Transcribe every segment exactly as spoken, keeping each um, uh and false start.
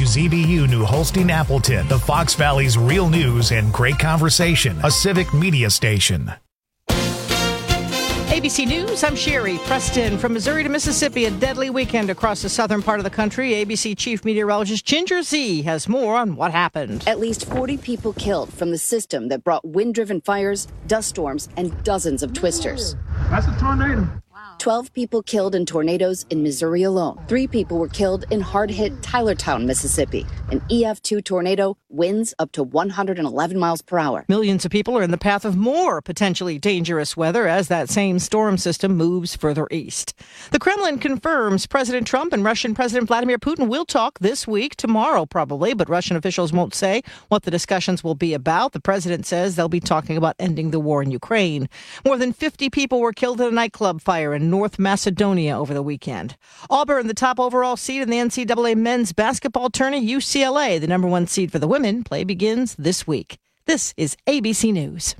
Z B U New Holstein Appleton, the Fox Valley's real news and great conversation, a civic media station. A B C News, I'm Sherry Preston. From Missouri to Mississippi, a deadly weekend across the southern part of the country. A B C Chief Meteorologist Ginger Z has more on what happened. At least forty people killed from the system that brought wind-driven fires, dust storms, and dozens of twisters. That's a tornado. twelve people killed in tornadoes in Missouri alone. Three people were killed in hard-hit Tylertown, Mississippi. An E F two tornado, winds up to one hundred eleven miles per hour. Millions of people are in the path of more potentially dangerous weather as that same storm system moves further east. The Kremlin confirms President Trump and Russian President Vladimir Putin will talk this week, tomorrow probably, but Russian officials won't say what the discussions will be about. The president says they'll be talking about ending the war in Ukraine. More than fifty people were killed in a nightclub fire in North Macedonia over the weekend. Auburn, the top overall seed in the N C double A men's basketball tourney. U C L A, the number one seed for the women. Play begins this week. This is A B C News.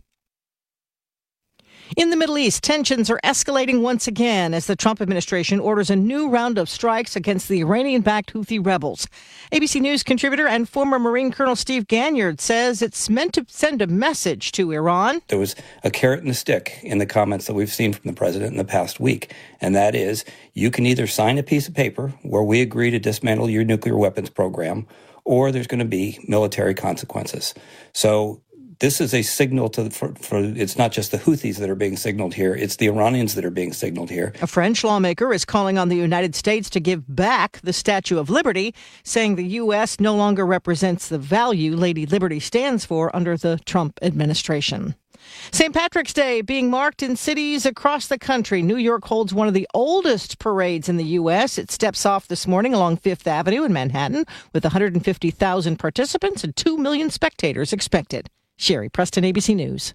In the Middle East, tensions are escalating once again as the Trump administration orders a new round of strikes against the Iranian-backed Houthi rebels. A B C News contributor and former Marine Colonel Steve Ganyard says it's meant to send a message to Iran. There was a carrot and a stick in the comments that we've seen from the president in the past week, and that is you can either sign a piece of paper where we agree to dismantle your nuclear weapons program, or there's going to be military consequences. So this is a signal to for, for it's not just the Houthis that are being signaled here, it's the Iranians that are being signaled here. A French lawmaker is calling on the United States to give back the Statue of Liberty, saying the U S no longer represents the value Lady Liberty stands for under the Trump administration. Saint Patrick's Day being marked in cities across the country. New York holds one of the oldest parades in the U S. It steps off this morning along Fifth Avenue in Manhattan with one hundred fifty thousand participants and two million spectators expected. Sherry Preston, A B C News.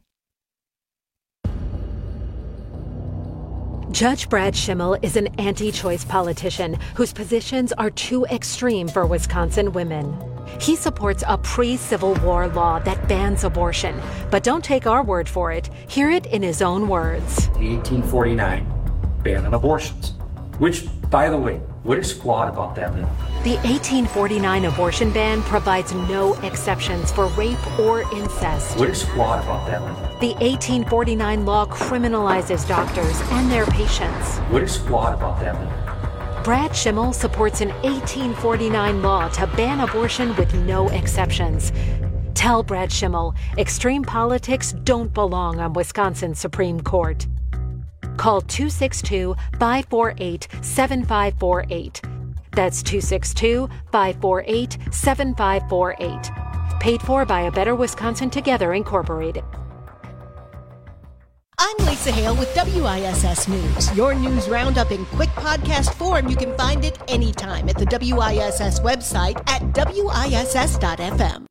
Judge Brad Schimmel is an anti-choice politician whose positions are too extreme for Wisconsin women. He supports a pre-Civil War law that bans abortion. But don't take our word for it. Hear it in his own words. The eighteen forty-nine ban on abortions, which, by the way, what is flawed about that law? The eighteen forty-nine abortion ban provides no exceptions for rape or incest. What is flawed about that law? The eighteen forty-nine law criminalizes doctors and their patients. What is flawed about that law? Brad Schimmel supports an eighteen forty-nine law to ban abortion with no exceptions. Tell Brad Schimmel, extreme politics don't belong on Wisconsin's Supreme Court. Call two six two, five four eight, seven five four eight. That's two six two, five four eight, seven five four eight. Paid for by A Better Wisconsin Together, Incorporated. I'm Lisa Hale with W I S S News. Your news roundup in quick podcast form. You can find it anytime at the W I S S website at W I S S dot F M.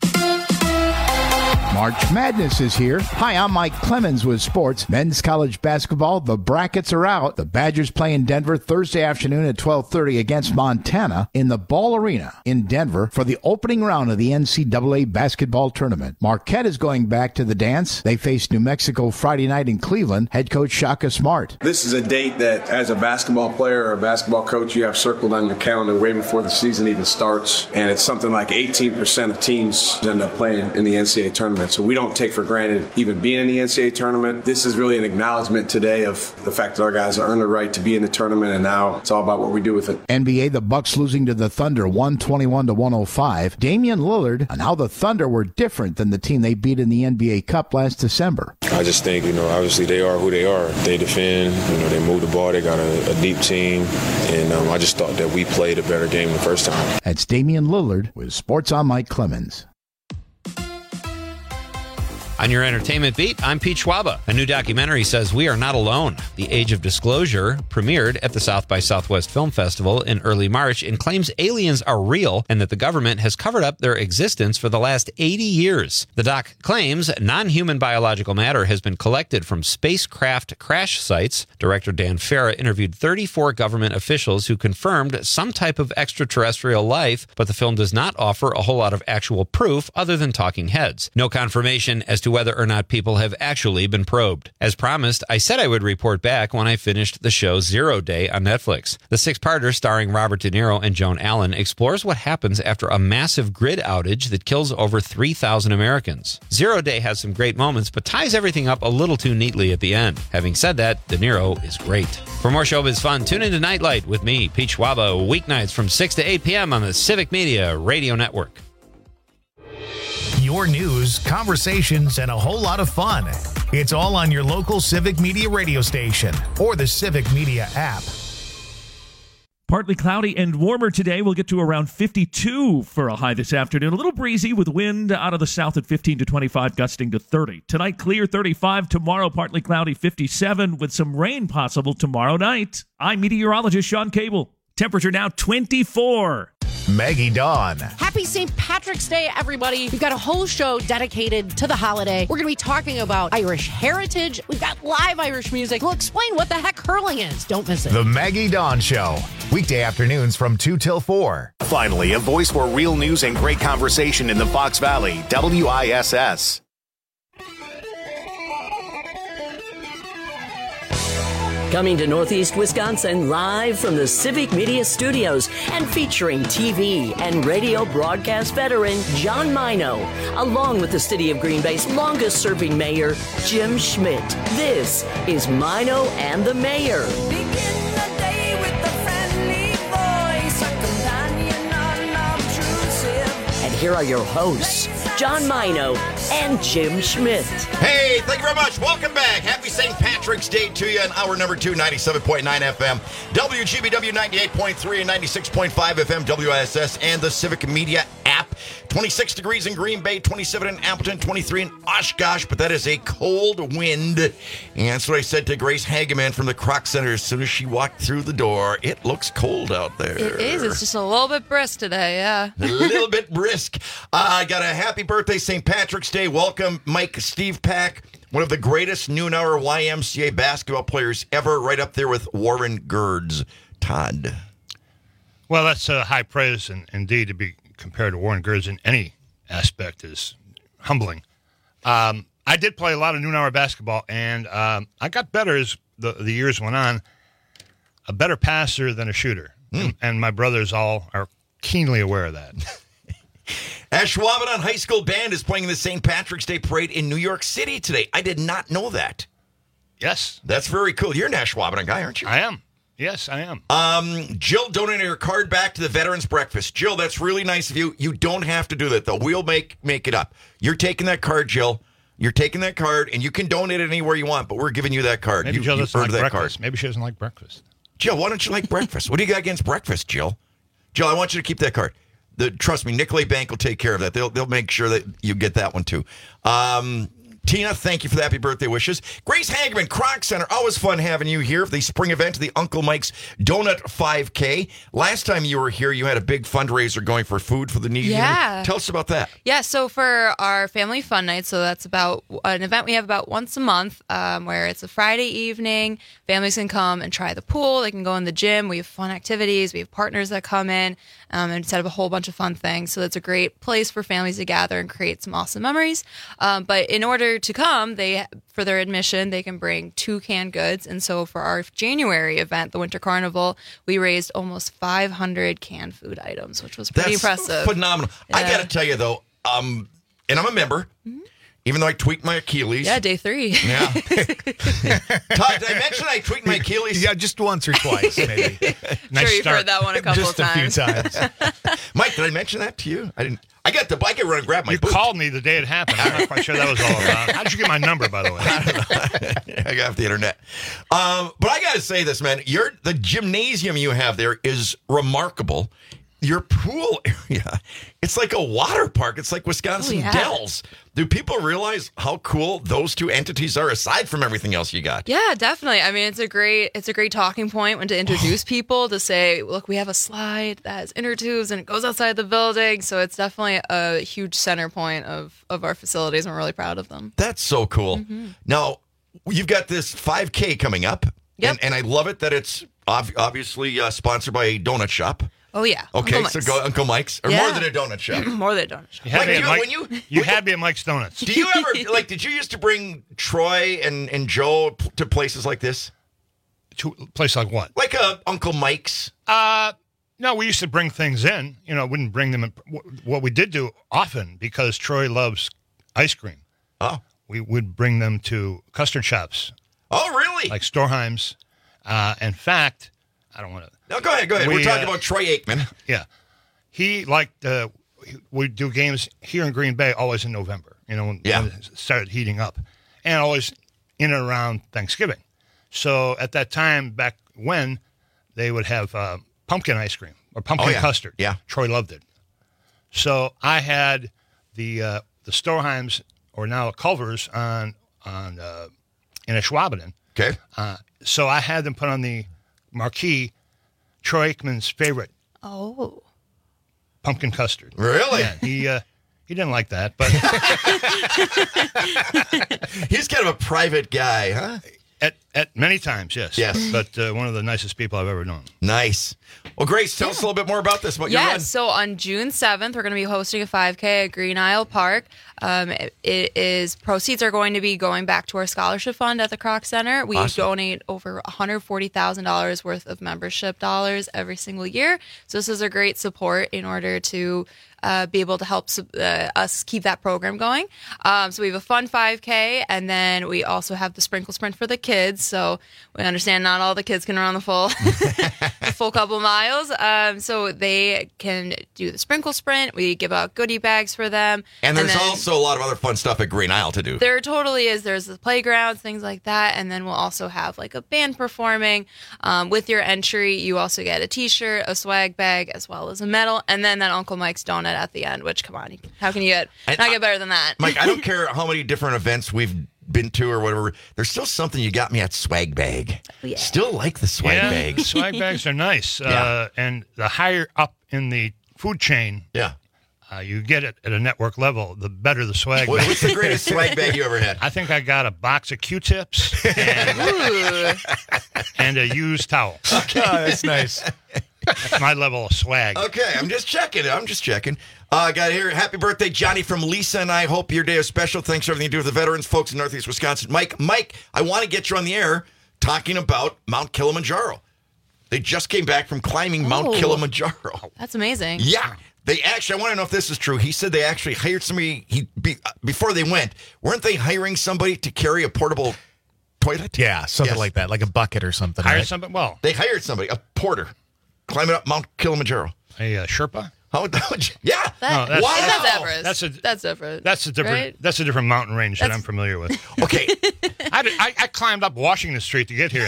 March Madness is here. Hi, I'm Mike Clemens with sports. Men's college basketball, the brackets are out. The Badgers play in Denver Thursday afternoon at twelve thirty against Montana in the Ball Arena in Denver for the opening round of the N C double A basketball tournament. Marquette is going back to the dance. They face New Mexico Friday night in Cleveland. Head coach Shaka Smart. This is a date that, as a basketball player or a basketball coach, you have circled on your calendar way before the season even starts. And it's something like eighteen percent of teams end up playing in the N C double A tournament. So we don't take for granted even being in the N C double A tournament. This is really an acknowledgement today of the fact that our guys earned the right to be in the tournament, and now it's all about what we do with it. N B A, the Bucks losing to the Thunder one twenty-one to one oh five. Damian Lillard on how the Thunder were different than the team they beat in the N B A Cup last December. I just think, you know, obviously they are who they are. They defend, you know, they move the ball, they got a, a deep team, and um, I just thought that we played a better game the first time. That's Damian Lillard with Sports on Mike Clemens. On your entertainment beat, I'm Pete Schwaba. A new documentary says we are not alone. The Age of Disclosure premiered at the South by Southwest Film Festival in early March and claims aliens are real and that the government has covered up their existence for the last eighty years. The doc claims non-human biological matter has been collected from spacecraft crash sites. Director Dan Farah interviewed thirty-four government officials who confirmed some type of extraterrestrial life, but the film does not offer a whole lot of actual proof other than talking heads. No confirmation as to whether or not people have actually been probed. As promised, I said I would report back when I finished the show Zero Day on Netflix. The six-parter starring Robert De Niro and Joan Allen explores what happens after a massive grid outage that kills over three thousand Americans. Zero Day has some great moments, but ties everything up a little too neatly at the end. Having said that, De Niro is great. For more showbiz fun, tune into Nightlight with me, Pete Schwaba, weeknights from six to eight p.m. on the Civic Media Radio Network. Your news, conversations, and a whole lot of fun. It's all on your local Civic Media radio station or the Civic Media app. Partly cloudy and warmer today. We'll get to around fifty-two for a high this afternoon. A little breezy with wind out of the south at fifteen to twenty-five, gusting to thirty. Tonight, clear thirty-five. Tomorrow, partly cloudy fifty-seven with some rain possible tomorrow night. I'm meteorologist Sean Cable. Temperature now twenty-four. Maggie Dawn. Happy Saint Patrick's Day, everybody. We've got a whole show dedicated to the holiday. We're going to be talking about Irish heritage. We've got live Irish music. We'll explain what the heck hurling is. Don't miss it. The Maggie Dawn Show. Weekday afternoons from two till four. Finally, a voice for real news and great conversation in the Fox Valley. W I S S. Coming to Northeast Wisconsin live from the Civic Media Studios and featuring T V and radio broadcast veteran John Mino, along with the City of Green Bay's longest-serving mayor, Jim Schmidt. This is Mino and the Mayor. Begin the day with a friendly voice, a companion unobtrusive. And here are your hosts, John Mino and Jim Schmidt. Hey, thank you very much. Welcome back. Happy Saint Patrick's Day to you in hour number two, ninety-seven point nine F M, W G B W ninety-eight point three and ninety-six point five F M, W I S S, and the Civic Media app. twenty-six degrees in Green Bay, twenty-seven in Appleton, twenty-three in Oshkosh, but that is a cold wind. And that's what I said to Grace Hageman from the Kroc Center as soon as she walked through the door. It looks cold out there. It is. It's just a little bit brisk today, yeah. A little bit brisk. Uh, I got a happy birthday, Saint Patrick's Day. Welcome, Mike Steve Pack, one of the greatest noon hour Y M C A basketball players ever, right up there with Warren Gerds. Todd. Well, that's uh, high praise, and indeed to be compared to Warren Gerds in any aspect is humbling. Um, I did play a lot of noon hour basketball, and um, I got better as the, the years went on. A better passer than a shooter, mm. and, and my brothers all are keenly aware of that. Ashwaubenon High School Band is playing the Saint Patrick's Day Parade in New York City today. I did not know that. Yes. That's very cool. You're an Ashwaubenon guy, aren't you? I am. Yes, I am. Um, Jill donated her card back to the Veterans Breakfast. Jill, that's really nice of you. You don't have to do that, though. We'll make make it up. You're taking that card, Jill. You're taking that card, and you can donate it anywhere you want, but we're giving you that card. Maybe you, Jill you doesn't like that breakfast. Card. Maybe she doesn't like breakfast. Jill, why don't you like breakfast? What do you got against breakfast, Jill? Jill, I want you to keep that card. The, trust me, Nicolay Bank will take care of that. They'll they'll make sure that you get that one, too. Um, Tina, thank you for the happy birthday wishes. Grace Hageman, Kroc Center, always fun having you here for the spring event, the Uncle Mike's Donut five K. Last time you were here, you had a big fundraiser going for food for the needy. Yeah. Tell us about that. Yeah, so for our family fun night, so that's about an event we have about once a month um, where it's a Friday evening. Families can come and try the pool. They can go in the gym. We have fun activities. We have partners that come in um, and set up a whole bunch of fun things. So it's a great place for families to gather and create some awesome memories. Um, but in order to come, they for their admission, they can bring two canned goods. And so for our January event, the Winter Carnival, we raised almost five hundred canned food items, which was pretty That's impressive. Phenomenal. Yeah. I got to tell you, though, um, and I'm a member, mm-hmm. even though I tweaked my Achilles. Yeah, day three. Yeah. Todd, did I mention I tweaked my Achilles? Yeah, just once or twice, maybe. Nice sure, you've start. Heard that one a couple just of times. Just a few times. Mike, did I mention that to you? I didn't. I got the bike. I run and grab my You boot. called me the day it happened. I'm not quite sure that was all about. How did you get my number, by the way? I don't know. I got off the internet. Um, but I got to say this, man. Your the gymnasium you have there is remarkable. Your pool area, it's like a water park. It's like Wisconsin oh, yeah. Dells. Do people realize how cool those two entities are aside from everything else you got? Yeah, definitely. I mean, it's a great it's a great talking point when to introduce people to say, look, we have a slide that has inner tubes and it goes outside the building. So it's definitely a huge center point of, of our facilities. And we're really proud of them. That's so cool. Mm-hmm. Now, you've got this five K coming up. Yep. And, and I love it that it's ob- obviously uh, sponsored by a donut shop. Oh, yeah. Okay, Uncle so Mike's. go Uncle Mike's, or Yeah. more than a donut shop. More than a donut shop. You had, Like, me, you at know, Mike, when you- you had me at Mike's Donuts. Do you ever like? Did you used to bring Troy and, and Joe p- to places like this? To a place like what? Like uh, Uncle Mike's. Uh, no, we used to bring things in. You know, wouldn't bring them in. What we did do often, because Troy loves ice cream. Oh. We would bring them to custard shops. Oh, really? Like Storheim's. Uh, in fact, I don't want to. No, go ahead. Go ahead. We, We're talking uh, about Troy Aikman. Yeah. He liked, uh, we do games here in Green Bay always in November, you know, when, Yeah. when it started heating up, and always in and around Thanksgiving. So at that time, back when, they would have uh, pumpkin ice cream or pumpkin Oh, yeah. custard. Yeah. Troy loved it. So I had the uh, the Storheims, or now Culver's, on, on uh, in Ashwaubenon. Okay. Uh, so I had them put on the marquee Troy Aikman's favorite Oh. pumpkin custard. Really? Yeah, he uh, he didn't like that, but He's kind of a private guy, huh? at at many times, yes. Yes. But uh, one of the nicest people I've ever known. Nice. Well, Grace, tell us a little bit more about this. What you're Yeah, running. so on June seventh, we're going to be hosting a five K at Green Isle Park. Um, it, it is proceeds are going to be going back to our scholarship fund at the Kroc Center. We Awesome. donate over one hundred forty thousand dollars worth of membership dollars every single year. So this is a great support in order to uh, be able to help uh, us keep that program going. Um, so we have a fun five K, and then we also have the sprinkle sprint for the kids. So we understand not all the kids can run the full the full couple miles. Um, so they can do the sprinkle sprint. We give out goodie bags for them. And there's then also a lot of other fun stuff at Green Isle to do. there totally is. There's the playgrounds, things like that. And then we'll also have like a band performing. Um, with your entry, you also get a t-shirt, a swag bag, as well as a medal. And then that Uncle Mike's donut at the end, which, come on, how can you get, And not I- get better than that? Mike, I don't care how many different events we've been to or whatever. There's still something you got me at swag bag. Yeah. Still like the swag yeah, bags. swag bags are nice. Yeah. Uh, and the higher up in the food chain Yeah. uh, you get it at a network level, the better the swag What- bag. What's the greatest swag bag you ever had? I think I got a box of Q-tips and, Ooh. and a used towel. Okay. Oh, that's nice. That's my level of swag. Okay, I'm just checking. I'm just checking. Uh, I got here. Happy birthday, Johnny, from Lisa and I. Hope your day is special. Thanks for everything you do with the veterans, folks in Northeast Wisconsin. Mike, Mike, I want to get you on the air talking about Mount Kilimanjaro. They just came back from climbing Mount Oh. Kilimanjaro. That's amazing. Yeah. They actually, I want to know if this is true. He said they actually hired somebody he, be, uh, before they went. Weren't they hiring somebody to carry a portable toilet? Yeah, something Yes. like that, like a bucket or something. Hire right? something? Well, They hired somebody, a porter, climbing up Mount Kilimanjaro. a uh, Sherpa? How would that? Yeah. That, No, that's- Wow. that's Everest. That's a- that's different. That's a different. Right? That's a different mountain range that That's- I'm familiar with. Okay. I, did- I, I climbed up Washington Street to get here,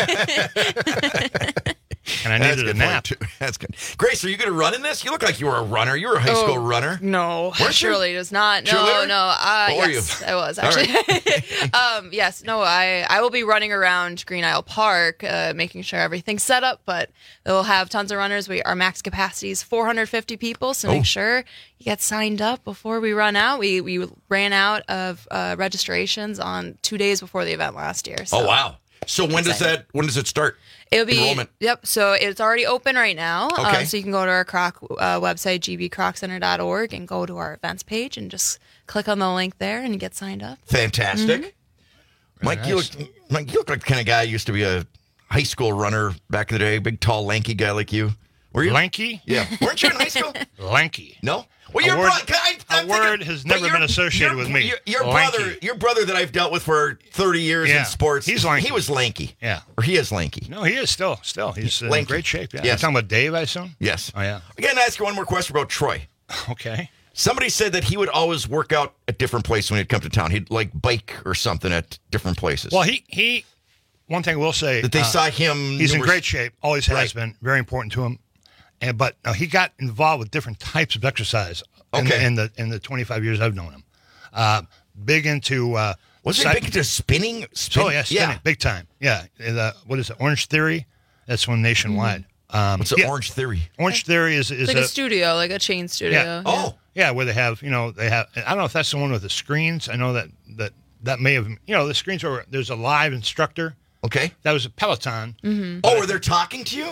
and I That's needed a good nap. point, too. That's good. Grace, are you going to run in this? You look like you were a runner. You were a high school Oh, runner. No, Weren't you? surely does not. No, Cheerleader? no. Uh, What were yes, you? I was All actually. um, yes, no. I I will be running around Green Isle Park, uh, making sure everything's set up. But we'll have tons of runners. We our max capacity is four hundred fifty people, so Oh. make sure you get signed up before we run out. We we ran out of uh, registrations on two days before the event last year. So. Oh, wow. So when does Excited. that, when does it start? It'll be Enrollment. Yep. So it's already open right now. Okay. Um, so you can go to our Kroc uh, website, g b croc center dot org, and go to our events page and just click on the link there and get signed up. Fantastic. Mm-hmm. Mike, you look, Mike, you look like the kind of guy who used to be a high school runner back in the day, big, tall, lanky guy like you. Were you? Lanky? Yeah. Weren't you in high school? Lanky. No? Well, A your word- brother. I, a I'm word thinking- has but never your- been associated your- with me. Your, your Lanky. brother, your brother that I've dealt with for thirty years Yeah. in sports. He's lanky. He was lanky. Yeah. Or he is lanky. No, he is still. Still, he's in Lanky. great shape. Yeah. Yes. You're talking about Dave, I assume? Yes. Oh, yeah. Again, ask you one more question about Troy. Okay. Somebody said that he would always work out at different places when he'd come to town. He'd like bike or something at different places. Well, he he. One thing I will say that they uh, saw him. He's in numerous- great shape. Always has Right. been. Very important to him. And but uh, he got involved with different types of exercise. In, Okay. the, in the in the twenty-five years I've known him, uh, big into. Uh, Was he cy- big into spinning? Spin- Oh yeah, spinning, big time. Yeah. And, uh, what is it? Orange Theory. That's one nationwide. Um, What's the yeah. Orange Theory? Orange Theory is is It's like a, a studio, like a chain studio. Yeah. Oh. Yeah, where they have, you know, they have. I don't know if that's the one with the screens. I know that that that may have, you know, the screens where there's a live instructor. Okay. That was a Peloton. Mm-hmm. Oh, were they talking to you?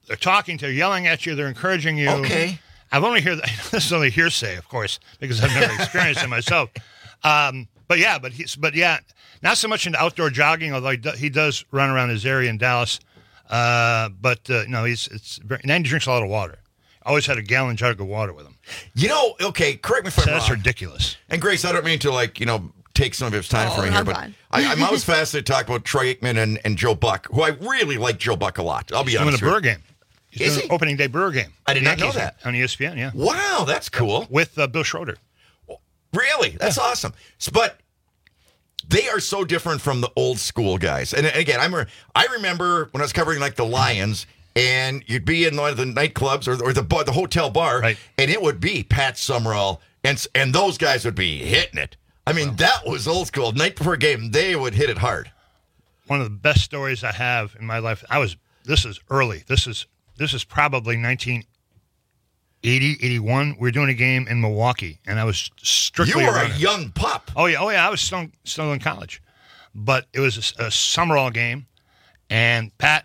They're talking to you, yelling at you, they're encouraging you. Okay. I've only heard this is only hearsay, of course, because I've never experienced it myself. Um, but yeah, but he's but yeah, not so much into outdoor jogging, although he, do, he does run around his area in Dallas. Uh, but uh, no, he's it's very, and he drinks a lot of water. Always had a gallon jug of water with him. You know, okay, correct me if I'm So wrong. that's ridiculous. And Grace, I don't mean to like you know take some of his time Oh, from me here, I'm but fine. I, I'm always fascinated to talk about Troy Aikman and, and Joe Buck, who I really like Joe Buck a lot. I'll be He's doing honest. the Burr with you. game. He's Is doing he? the opening day Burr game. I did not know Yankees that. on E S P N. Yeah. Wow, that's cool. With uh, Bill Schroeder. Really? That's Yeah. awesome. S- But they are so different from the old school guys. And again, I'm, I remember when I was covering like the Lions, and you'd be in one of the nightclubs or, or the bar, the hotel bar, Right. and it would be Pat Summerall, and s- and those guys would be hitting it. I mean, that was old school. Night before a game, they would hit it hard. One of the best stories I have in my life. I was. This is early. This is this is probably nineteen eighty, eighty-one. We were doing a game in Milwaukee, and I was strictly. You were a runner. young pup. Oh yeah, oh yeah. I was still still in college, but it was a, a Summerall game, and Pat,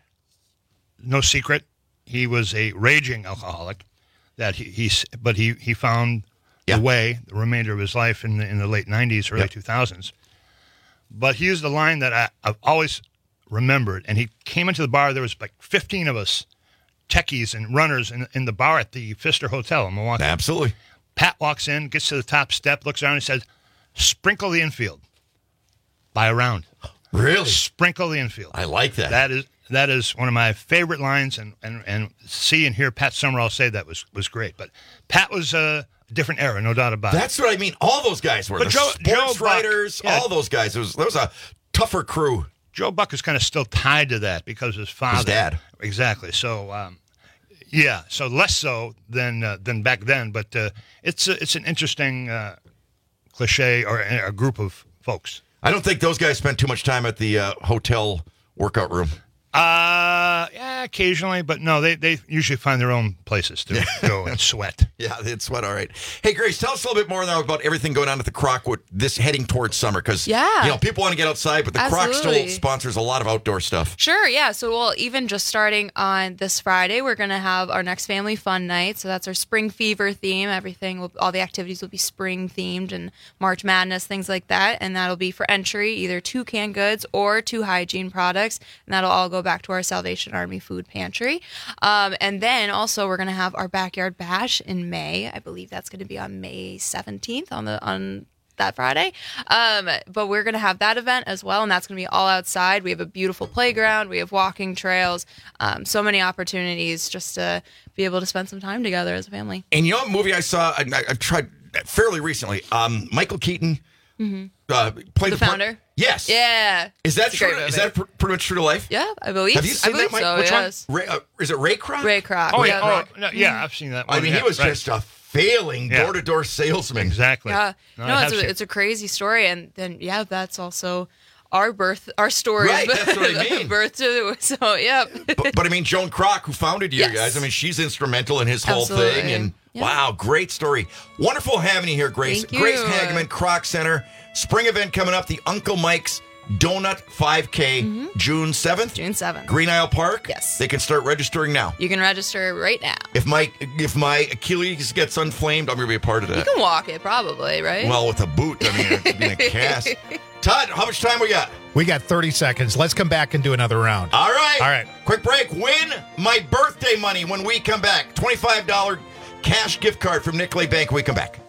no secret, he was a raging alcoholic. That he, he's, but he he found Yeah. the way the remainder of his life in the in the late nineties, early Yep. two thousands. But he used the line that I, I've always remembered, and he came into the bar. There was like fifteen of us, techies and runners in, in the bar at the Pfister Hotel in Milwaukee. Absolutely. Pat walks in, gets to the top step, looks around, and says, "Sprinkle the infield by a round." Really? Sprinkle the infield. I like that. That is that is one of my favorite lines, and and, and see and hear Pat Summerall say that was was great. But Pat was a different era, no doubt about it. That's what I mean. All those guys were. But the Joe- sports Joe Buck, writers, yeah. all those guys. It was, that was a tougher crew. Joe Buck is kind of still tied to that because his father, dad. exactly. So, um, yeah, so less so than uh, than back then, but uh, it's a, it's an interesting uh, cliche or a, a group of folks. I don't think those guys spent too much time at the uh, hotel workout room. Uh, yeah, occasionally, but no, they they usually find their own places to go and sweat. Yeah, it's sweat. All right. Hey, Grace, tell us a little bit more now about everything going on at the Croc with this heading towards summer, because Yeah. you know people want to get outside, but the Croc still Absolutely. sponsors a lot of outdoor stuff. Sure, yeah. So, well, even just starting on this Friday, we're going to have our next family fun night. So that's our spring fever theme. Everything, will, all the activities will be spring themed and March Madness, things like that. And that'll be for entry, either two canned goods or two hygiene products. And that'll all go back to our Salvation Army food pantry. Um, and then also we're going to have our backyard bash in May. I believe that's going to be on May seventeenth on the on that Friday. Um, but we're going to have that event as well, and that's going to be all outside. We have a beautiful playground. We have walking trails. Um, so many opportunities just to be able to spend some time together as a family. And you know what movie I saw? I, I, I've tried fairly recently. Um, Michael Keaton Mm-hmm. uh, played The the, part- founder? Yes. Yeah. Is that It's a true? great Is movie. that pr- pretty much true to life? Yeah, I believe. Have you seen I believe that, Mike? so, Which yes. one? Ray, uh, is it Ray Kroc? Ray Kroc. Oh, yeah. yeah, oh, no, yeah, I've seen that one. I mean, yeah, he was right. just a failing Yeah. door-to-door salesman. Exactly. Yeah. No, No, I it's have a, seen- it's a crazy story. And then, yeah, that's also our birth, our story. Right, that's what I mean. Birth too. So, yeah. but, but I mean, Joan Kroc, who founded you Yes. guys, I mean, she's instrumental in his whole Absolutely. thing. And Yeah. wow, great story. Wonderful having you here, Grace. Thank you. Grace Hageman, Kroc Center. Spring event coming up, the Uncle Mike's Donut five K, June seventh. Mm-hmm. June seventh. Green Isle Park. Yes. They can start registering now. You can register right now. If my if my Achilles gets unflamed, I'm going to be a part of You that. can walk it, probably, right? Well, with a boot, I mean, it'd be in a cast. Todd, how much time we got? We got thirty seconds. Let's come back and do another round. All right. All right. Quick break. Win my birthday money when we come back. twenty-five dollars cash gift card from Nicolay Bank when we come back.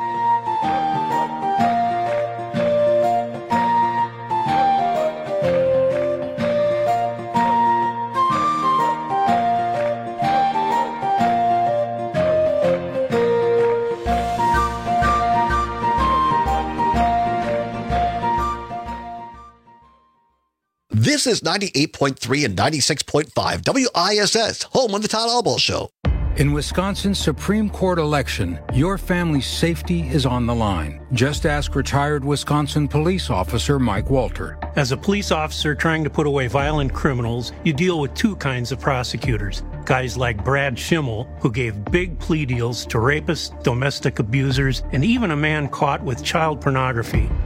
This is ninety-eight point three and ninety-six point five W I S S, home of the Todd Albaugh Show. In Wisconsin's Supreme Court election, your family's safety is on the line. Just ask retired Wisconsin police officer Mike Walter. As a police officer trying to put away violent criminals, you deal with two kinds of prosecutors. Guys like Brad Schimmel, who gave big plea deals to rapists, domestic abusers, and even a man caught with child pornography.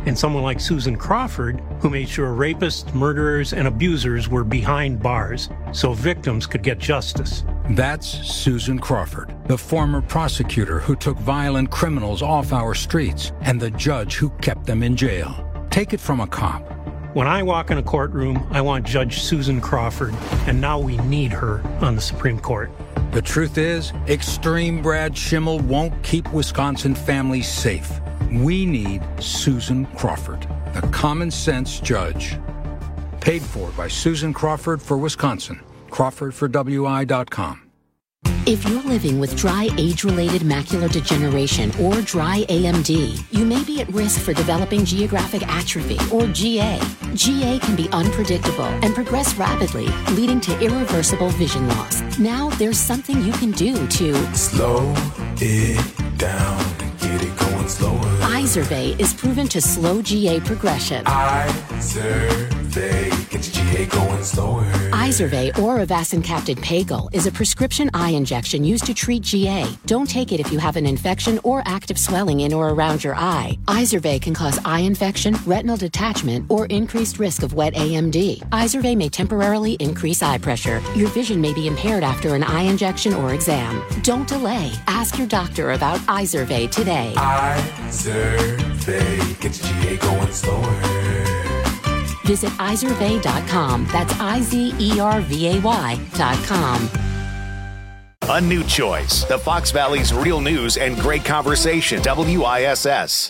and someone like Susan Crawford, who made sure rapists, murderers, and abusers were behind bars so victims could get justice. That's Susan Crawford, the former prosecutor who took violent criminals off our streets and the judge who kept them in jail. Take it from a cop. When I walk in a courtroom, I want Judge Susan Crawford, and now we need her on the Supreme Court. The truth is, extreme Brad Schimmel won't keep Wisconsin families safe. We need Susan Crawford, the common sense judge. Paid for by Susan Crawford for Wisconsin. Crawford for W I dot com. If you're living with dry age-related macular degeneration or dry A M D, you may be at risk for developing geographic atrophy or G A. G A can be unpredictable and progress rapidly, leading to irreversible vision loss. Now there's something you can do to slow it down and get it going slower. Izervay is proven to slow G A progression. Izervay gets G A going slower. Izervay or avacincaptad pagel is a prescription eye injection used to treat G A. Don't take it if you have an infection or active swelling in or around your eye. Izervay can cause eye infection, retinal detachment, or increased risk of wet A M D. Izervay may temporarily increase eye pressure. Your vision may be impaired after an eye injection or exam. Don't delay. Ask your doctor about Izervay today. Izervay gets G A going slower. Visit Izervay dot com. That's I Z E R V A Y dot com. A new choice. The Fox Valley's real news and great conversation. W I S S.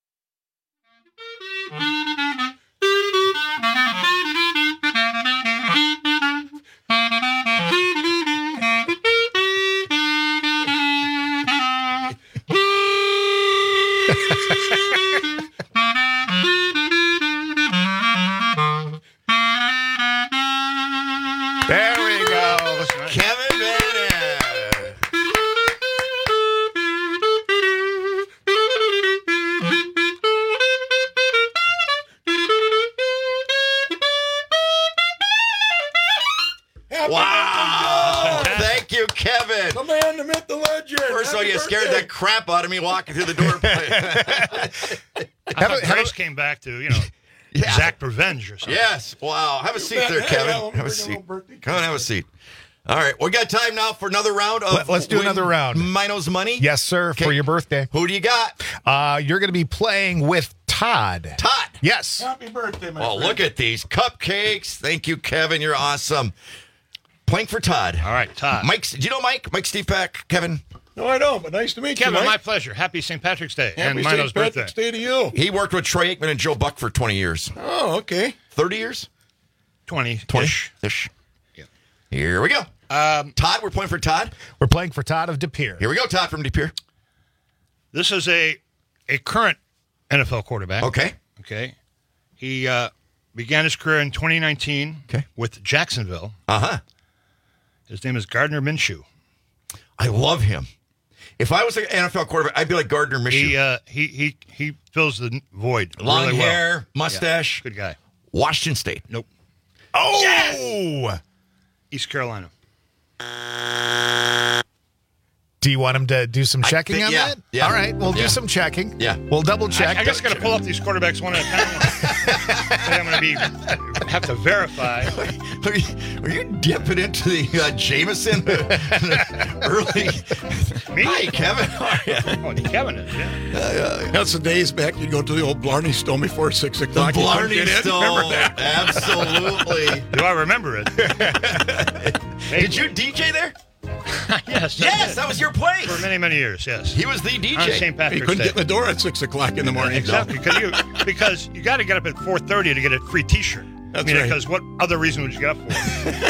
There we go. Kevin Bennett. Wow. Thank you, Kevin. The man, the myth, the legend. First of all, you scared the crap out of me walking through the door. I thought Grace came back to, you know, Yeah. exact revenge or something. Yes. Wow. Have a seat there, Kevin. Have a seat. Come on, have a seat. All right. We got time now for another round of Let, let's do Win another round. Mino's money. Yes, sir, Okay. for your birthday. Who do you got? Uh, you're going to be playing with Todd. Todd. Yes. Happy birthday, my Oh, friend. look at these cupcakes. Thank you, Kevin. You're awesome. Playing for Todd. All right, Todd. Mike, do you know Mike? Mike Steve Pack, Kevin? No, I don't, but nice to meet Kevin, you, Mike. my pleasure. Happy Saint Patrick's Day Happy and Saint Mino's birthday. Patrick's Day to you. He worked with Troy Aikman and Joe Buck for twenty years. Oh, okay. thirty years? twenty. twenty-ish. Ish. Yeah. Here we go. Um, Todd, we're playing for Todd. We're playing for Todd of De Pere. Here we go, Todd from De Pere. This is a a current N F L quarterback. Okay. Okay. He uh, began his career in twenty nineteen okay. with Jacksonville. Uh-huh. His name is Gardner Minshew. I love him. If I was an N F L quarterback, I'd be like Gardner Minshew. He uh, he he he fills the void. Long really hair, well. mustache. Yeah, good guy. Washington State. Nope. Oh! Yes! East Carolina. Do you want him to do some checking think- on yeah, that? yeah. All right, we'll Yeah. do some checking. Yeah. We'll double check. I, I just got to pull up these quarterbacks one at a time. I'm going to be have to verify. Are you, are you dipping into the uh, Jameson early? Me? Hi, Kevin. How are you? Oh, Kevin is, yeah. That's the days back. You'd go to the old Blarney Stone before six o'clock. The You couldn't Blarney get in. Stone. Remember that? Absolutely. Do I remember it? Did you D J there? yes. I Yes, did. that was your place. For many, many years, yes. He was the D On J. Saint You Patrick's couldn't Day. get in the door at six o'clock in the morning. Exactly, because you because you got to get up at four thirty to get a free T-shirt. That's I mean, right. because what other reason would you get up for?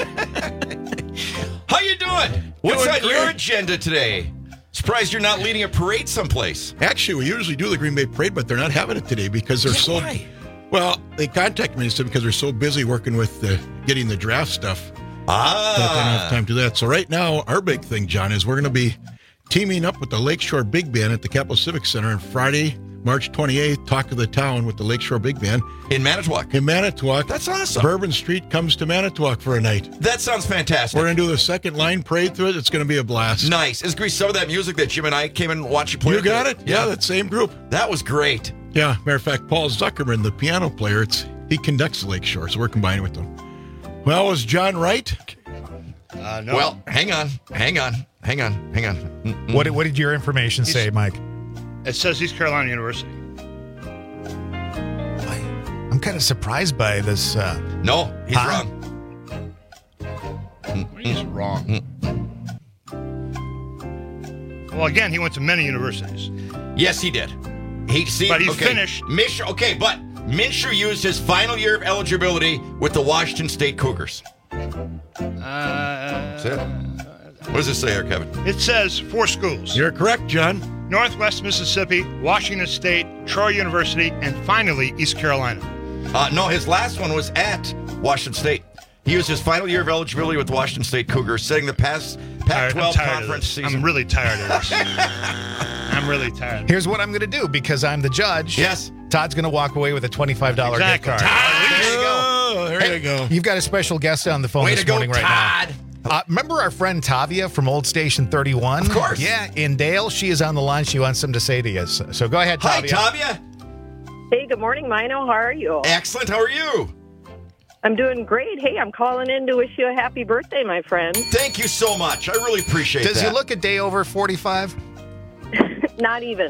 How you doing? What's Doing on great. your agenda today? Surprised you're not leading a parade someplace. Actually, we usually do the Green Bay Parade, but they're not having it today because they're Yeah, so. why? Well, they contacted me and said because they're so busy working with the, getting the draft stuff Ah. that they don't have time to do that. So right now, our big thing, John, is we're going to be teaming up with the Lakeshore Big Band at the Capital Civic Center on Friday, March twenty-eighth. Talk of the Town with the Lakeshore Big Band In Manitowoc. in Manitowoc. That's awesome. Bourbon Street comes to Manitowoc for a night. That sounds fantastic. We're going to do the second line parade through it. It's going to be a blast. Nice. Is Grease some of that music that Jim and I came and watched you play? You got it? Yeah, that same group. That was great. Yeah, matter of fact, Paul Zuckerman, the piano player, it's he conducts Lakeshore, so we're combining with them. Well, was John right? Uh, no. Well, hang on, hang on, hang on, hang on. Mm-mm. What, what did your information He's- say, Mike? It says East Carolina University. I'm kind of surprised by this. Uh, No, he's Huh? wrong. He's wrong. Well, again, he went to many universities. Yes, he did. He see, But he okay. finished- Minshew, okay, but Minshew used his final year of eligibility with the Washington State Cougars. Uh, That's it. What does it say here, Kevin? It says four schools. You're correct, John. Northwest Mississippi, Washington State, Troy University, and finally East Carolina. Uh, no, his last one was at Washington State. He used his final year of eligibility with the Washington State Cougars, setting the past Pac Tired- I'm twelve tired of conference this. season. I'm really tired of this. I'm really tired. Here's what I'm going to do because I'm the judge. Yes. Todd's going to walk away with a twenty-five dollars Exactly. gift card. Todd, there you go. Oh, there Hey, you go. You've got a special guest on the phone Way this to go, morning right Todd. now. Uh, remember our friend Tavia from Old Station thirty-one? Of course. Yeah, in Dale. She is on the line. She wants something to say to you. So, so go ahead, Hi, Tavia. Tavia. Hey, good morning, Mino. How are you? Excellent. How are you? I'm doing great. Hey, I'm calling in to wish you a happy birthday, my friend. Thank you so much. I really appreciate Does that. he look a day over forty-five? Not even.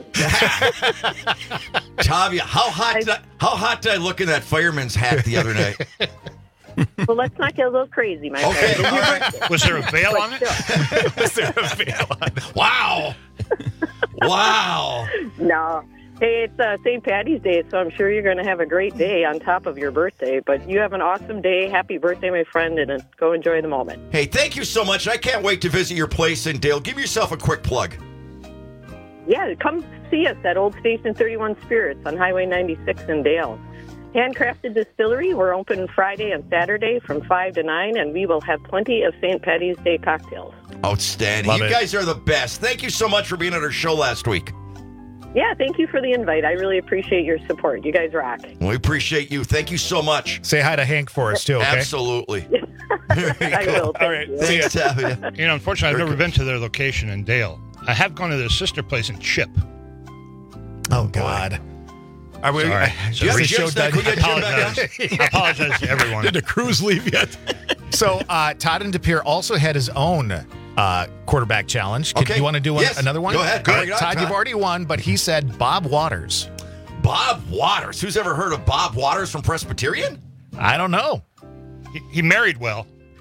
Tavia, how hot did I, how hot did I look in that fireman's hat the other night? Well, let's not get a little crazy, my Okay, friend. all right. Was there a veil on it? Is there a veil on it? Wow. Wow. No. Hey, it's uh, Saint Patty's Day, so I'm sure you're going to have a great day on top of your birthday. But you have an awesome day. Happy birthday, my friend, and uh, go enjoy the moment. Hey, thank you so much. I can't wait to visit your place in Dale. Give yourself a quick plug. Yeah, come see us at Old Station thirty-one Spirits on Highway ninety-six in Dale. Handcrafted Distillery. We're open Friday and Saturday from five to nine, and we will have plenty of Saint Patty's Day cocktails. Outstanding. Love you it. guys are the best. Thank you so much for being on our show last week. Yeah, thank you for the invite. I really appreciate your support. You guys rock. We appreciate you. Thank you so much. Say hi to Hank for us, too, okay? Absolutely. I will. Thank All right. you. See ya. Thanks, Tavia. You know, unfortunately, I've never been to their location in Dale. I have gone to their sister place in Chip. Oh, God. Are we, Sorry. is Do you have the a show gym snack? done? We get Jim back apologize. I apologize to everyone. Did the crews leave yet? So, uh, Todd and DePere also had his own uh, quarterback challenge. Could, Okay. You want to do one, Yes. another one? Go ahead. All Bring right, it on, Todd, Todd. you've already won, but he said Bob Waters. Bob Waters. Who's ever heard of Bob Waters from Presbyterian? I don't know. He, he married well.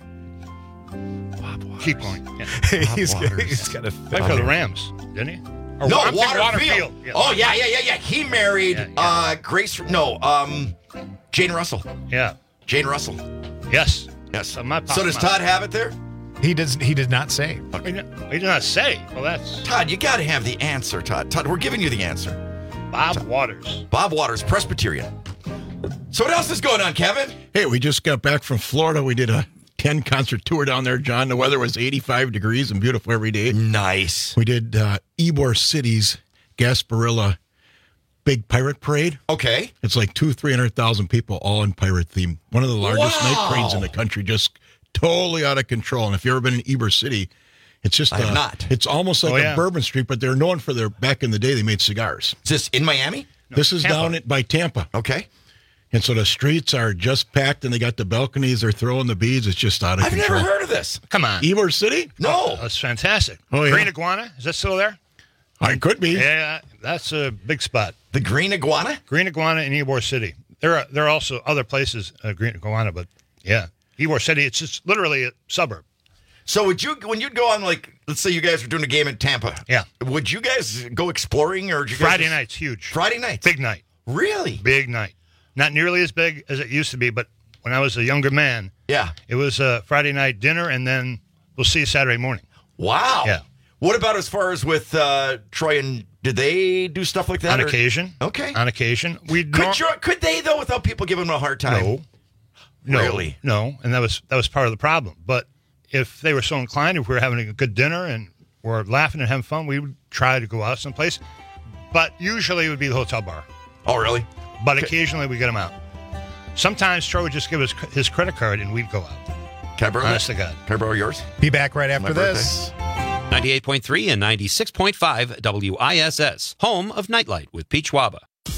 Key point. Yeah. he's, Waters. he's got a Played for the Rams, didn't he? Or No, I'm thinking Waterfield. Yeah. Oh, yeah, yeah, yeah, yeah. He married Yeah, yeah. uh, Grace. No, um, Jane Russell. Yeah. Jane Russell. Yes. Yes. So, my So does my- Todd have it there? He does. He did not say. He did he did not say. Well, that's Todd, you got to have the answer, Todd. Todd, we're giving you the answer. Bob Waters. Bob Waters, Presbyterian. So what else is going on, Kevin? Hey, we just got back from Florida. We did a ten concert tour down there, John. The weather was eighty-five degrees and beautiful every day. Nice. We did uh, Ybor City's Gasparilla Big Pirate Parade. Okay. It's like two, three hundred thousand people, all in pirate theme. One of the largest Wow. night parades in the country, just totally out of control. And if you've ever been in Ybor City, it's just I have uh, not. It's almost like Oh, a yeah. Bourbon Street, but they're known for their back in the day they made cigars. Is this in Miami? this is Tampa. down at, by Tampa. Okay. And so the streets are just packed, and they got the balconies. They're throwing the beads. It's just out of I've control. never heard of this. Come on. Ybor City? No. That's fantastic. Oh, yeah. Green Iguana. Is that still there? I could be. Yeah, that's a big spot. The Green Iguana? Green Iguana in Ybor City. There are there are also other places, uh, Green Iguana, but yeah, Ybor City. It's just literally a suburb. So would you, when you'd go on, like, let's say you guys were doing a game in Tampa. Yeah. Would you guys go exploring or? Did you guys Friday just- night's huge. Friday nights? Big night. Really? Big night. Not nearly as big as it used to be, but when I was a younger man, Yeah. it was a Friday night dinner, and then we'll see you Saturday morning. Wow. Yeah. What about as far as with uh, Troy and did they do stuff like that? On or- occasion. Okay. On occasion. We Could, Tro- could they, though, without people giving them a hard time? No. No. Really? No. And that was that was part of the problem. But if they were so inclined, if we were having a good dinner and we're laughing and having fun, we would try to go out someplace. But usually it would be the hotel bar. Oh, really? But occasionally we get them out. Sometimes Troy would just give us his credit card and we'd go out. Can I borrow Honest that? to God. Can I borrow yours? Be back right after My this. ninety-eight point three and ninety-six point five W I S S, home of Nightlight with Peach Waba.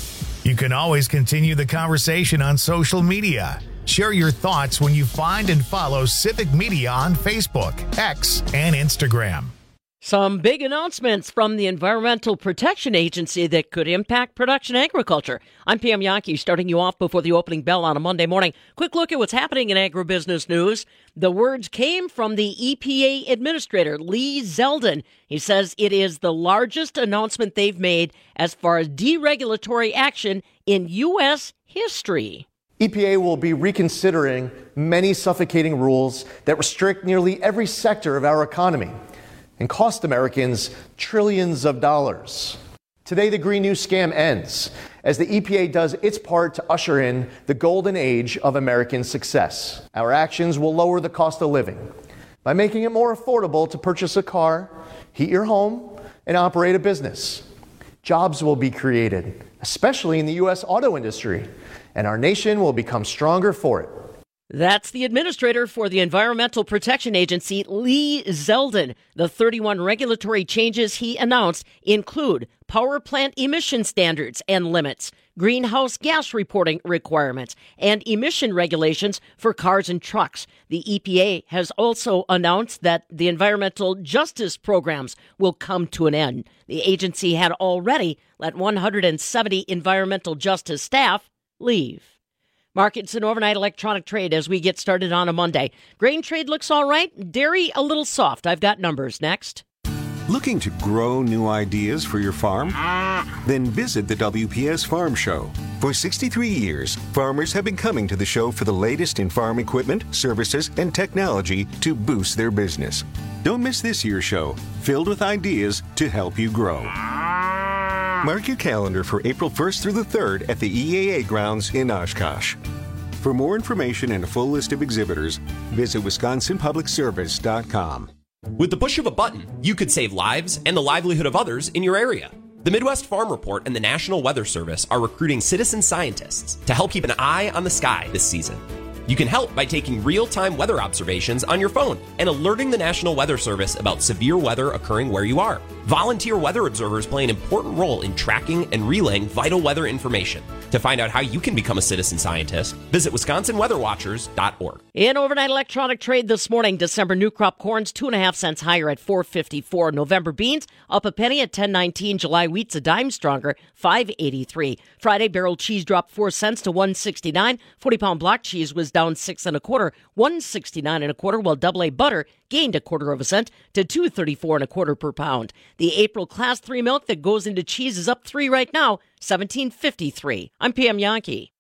You can always continue the conversation on social media. Share your thoughts when you find and follow Civic Media on Facebook, X, and Instagram. Some big announcements from the Environmental Protection Agency that could impact production agriculture. I'm Pam Yankee, starting you off before the opening bell on a Monday morning. Quick look at what's happening in agribusiness news. The words came from the E P A Administrator, Lee Zeldin. He says it is the largest announcement they've made as far as deregulatory action in U S history. E P A will be reconsidering many suffocating rules that restrict nearly every sector of our economy and cost Americans trillions of dollars. Today, the Green New scam ends as the E P A does its part to usher in the golden age of American success. Our actions will lower the cost of living by making it more affordable to purchase a car, heat your home, and operate a business. Jobs will be created, especially in the U S auto industry, and our nation will become stronger for it. That's the administrator for the Environmental Protection Agency, Lee Zeldin. The thirty-one regulatory changes he announced include power plant emission standards and limits, greenhouse gas reporting requirements, and emission regulations for cars and trucks. The E P A has also announced that the environmental justice programs will come to an end. The agency had already let one hundred seventy environmental justice staff leave. Markets and overnight electronic trade as we get started on a Monday. Grain trade looks all right. Dairy a little soft. I've got numbers next. Looking to grow new ideas for your farm? Then visit the W P S Farm Show. For sixty-three years, farmers have been coming to the show for the latest in farm equipment, services, and technology to boost their business. Don't miss this year's show, filled with ideas to help you grow. Mark your calendar for April first through the third at the E A A grounds in Oshkosh. For more information and a full list of exhibitors, visit wisconsin public service dot com. With the push of a button, you could save lives and the livelihood of others in your area. The Midwest Farm Report and the National Weather Service are recruiting citizen scientists to help keep an eye on the sky this season. You can help by taking real-time weather observations on your phone and alerting the National Weather Service about severe weather occurring where you are. Volunteer weather observers play an important role in tracking and relaying vital weather information. To find out how you can become a citizen scientist, visit wisconsin weather watchers dot org. In overnight electronic trade this morning, December new crop corn's two and a half cents higher at four fifty-four. November beans up a penny at ten nineteen. July wheat's a dime stronger, five eighty-three. Friday barrel cheese dropped four cents to one sixty-nine. forty pound block cheese was down six and a quarter, one sixty-nine and a quarter, while double A butter gained a quarter of a cent to two thirty-four and a quarter per pound. The April class three milk that goes into cheese is up three right now, seventeen fifty-three. I'm Pam Yankee.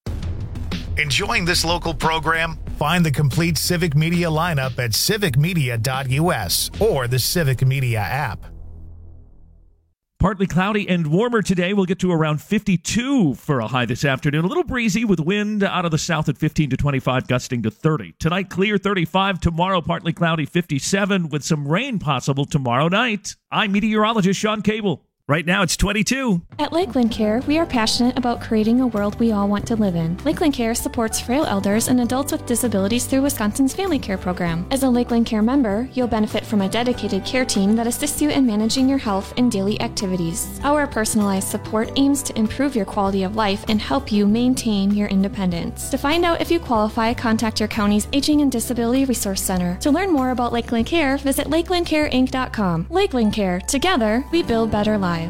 Enjoying this local program? Find the complete Civic Media lineup at civic media dot u s or the Civic Media app. Partly cloudy and warmer today. We'll get to around fifty-two for a high this afternoon. A little breezy with wind out of the south at fifteen to twenty-five, gusting to thirty. Tonight, clear thirty-five. Tomorrow, partly cloudy fifty-seven with some rain possible tomorrow night. I'm meteorologist Sean Cable. Right now, it's twenty-two. At Lakeland Care, we are passionate about creating a world we all want to live in. Lakeland Care supports frail elders and adults with disabilities through Wisconsin's Family Care Program. As a Lakeland Care member, you'll benefit from a dedicated care team that assists you in managing your health and daily activities. Our personalized support aims to improve your quality of life and help you maintain your independence. To find out if you qualify, contact your county's Aging and Disability Resource Center. To learn more about Lakeland Care, visit lakeland care inc dot com. Lakeland Care. Together, we build better lives.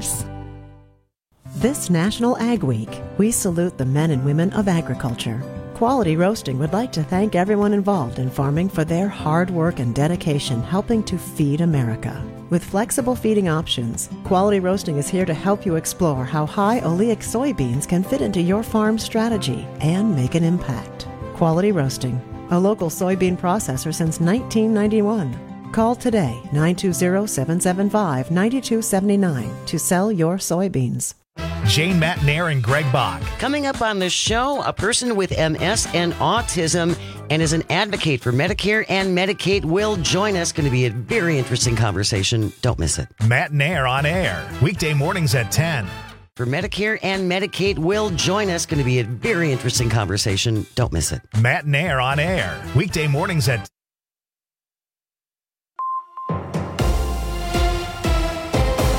This National Ag Week, we salute the men and women of agriculture. Quality Roasting would like to thank everyone involved in farming for their hard work and dedication helping to feed America. With flexible feeding options, Quality Roasting is here to help you explore how high oleic soybeans can fit into your farm's strategy and make an impact. Quality Roasting, a local soybean processor since nineteen ninety-one. Call today, nine two zero, seven seven five, nine two seven nine, to sell your soybeans. Jane Matnair and Greg Bach. Coming up on the show, a person with M S and autism and is an advocate for Medicare and Medicaid will join us. Going to be a very interesting conversation. Don't miss it. Matnair on air, weekday mornings at ten. For Medicare and Medicaid will join us. Going to be a very interesting conversation. Don't miss it. Matnair on air, weekday mornings at ten. For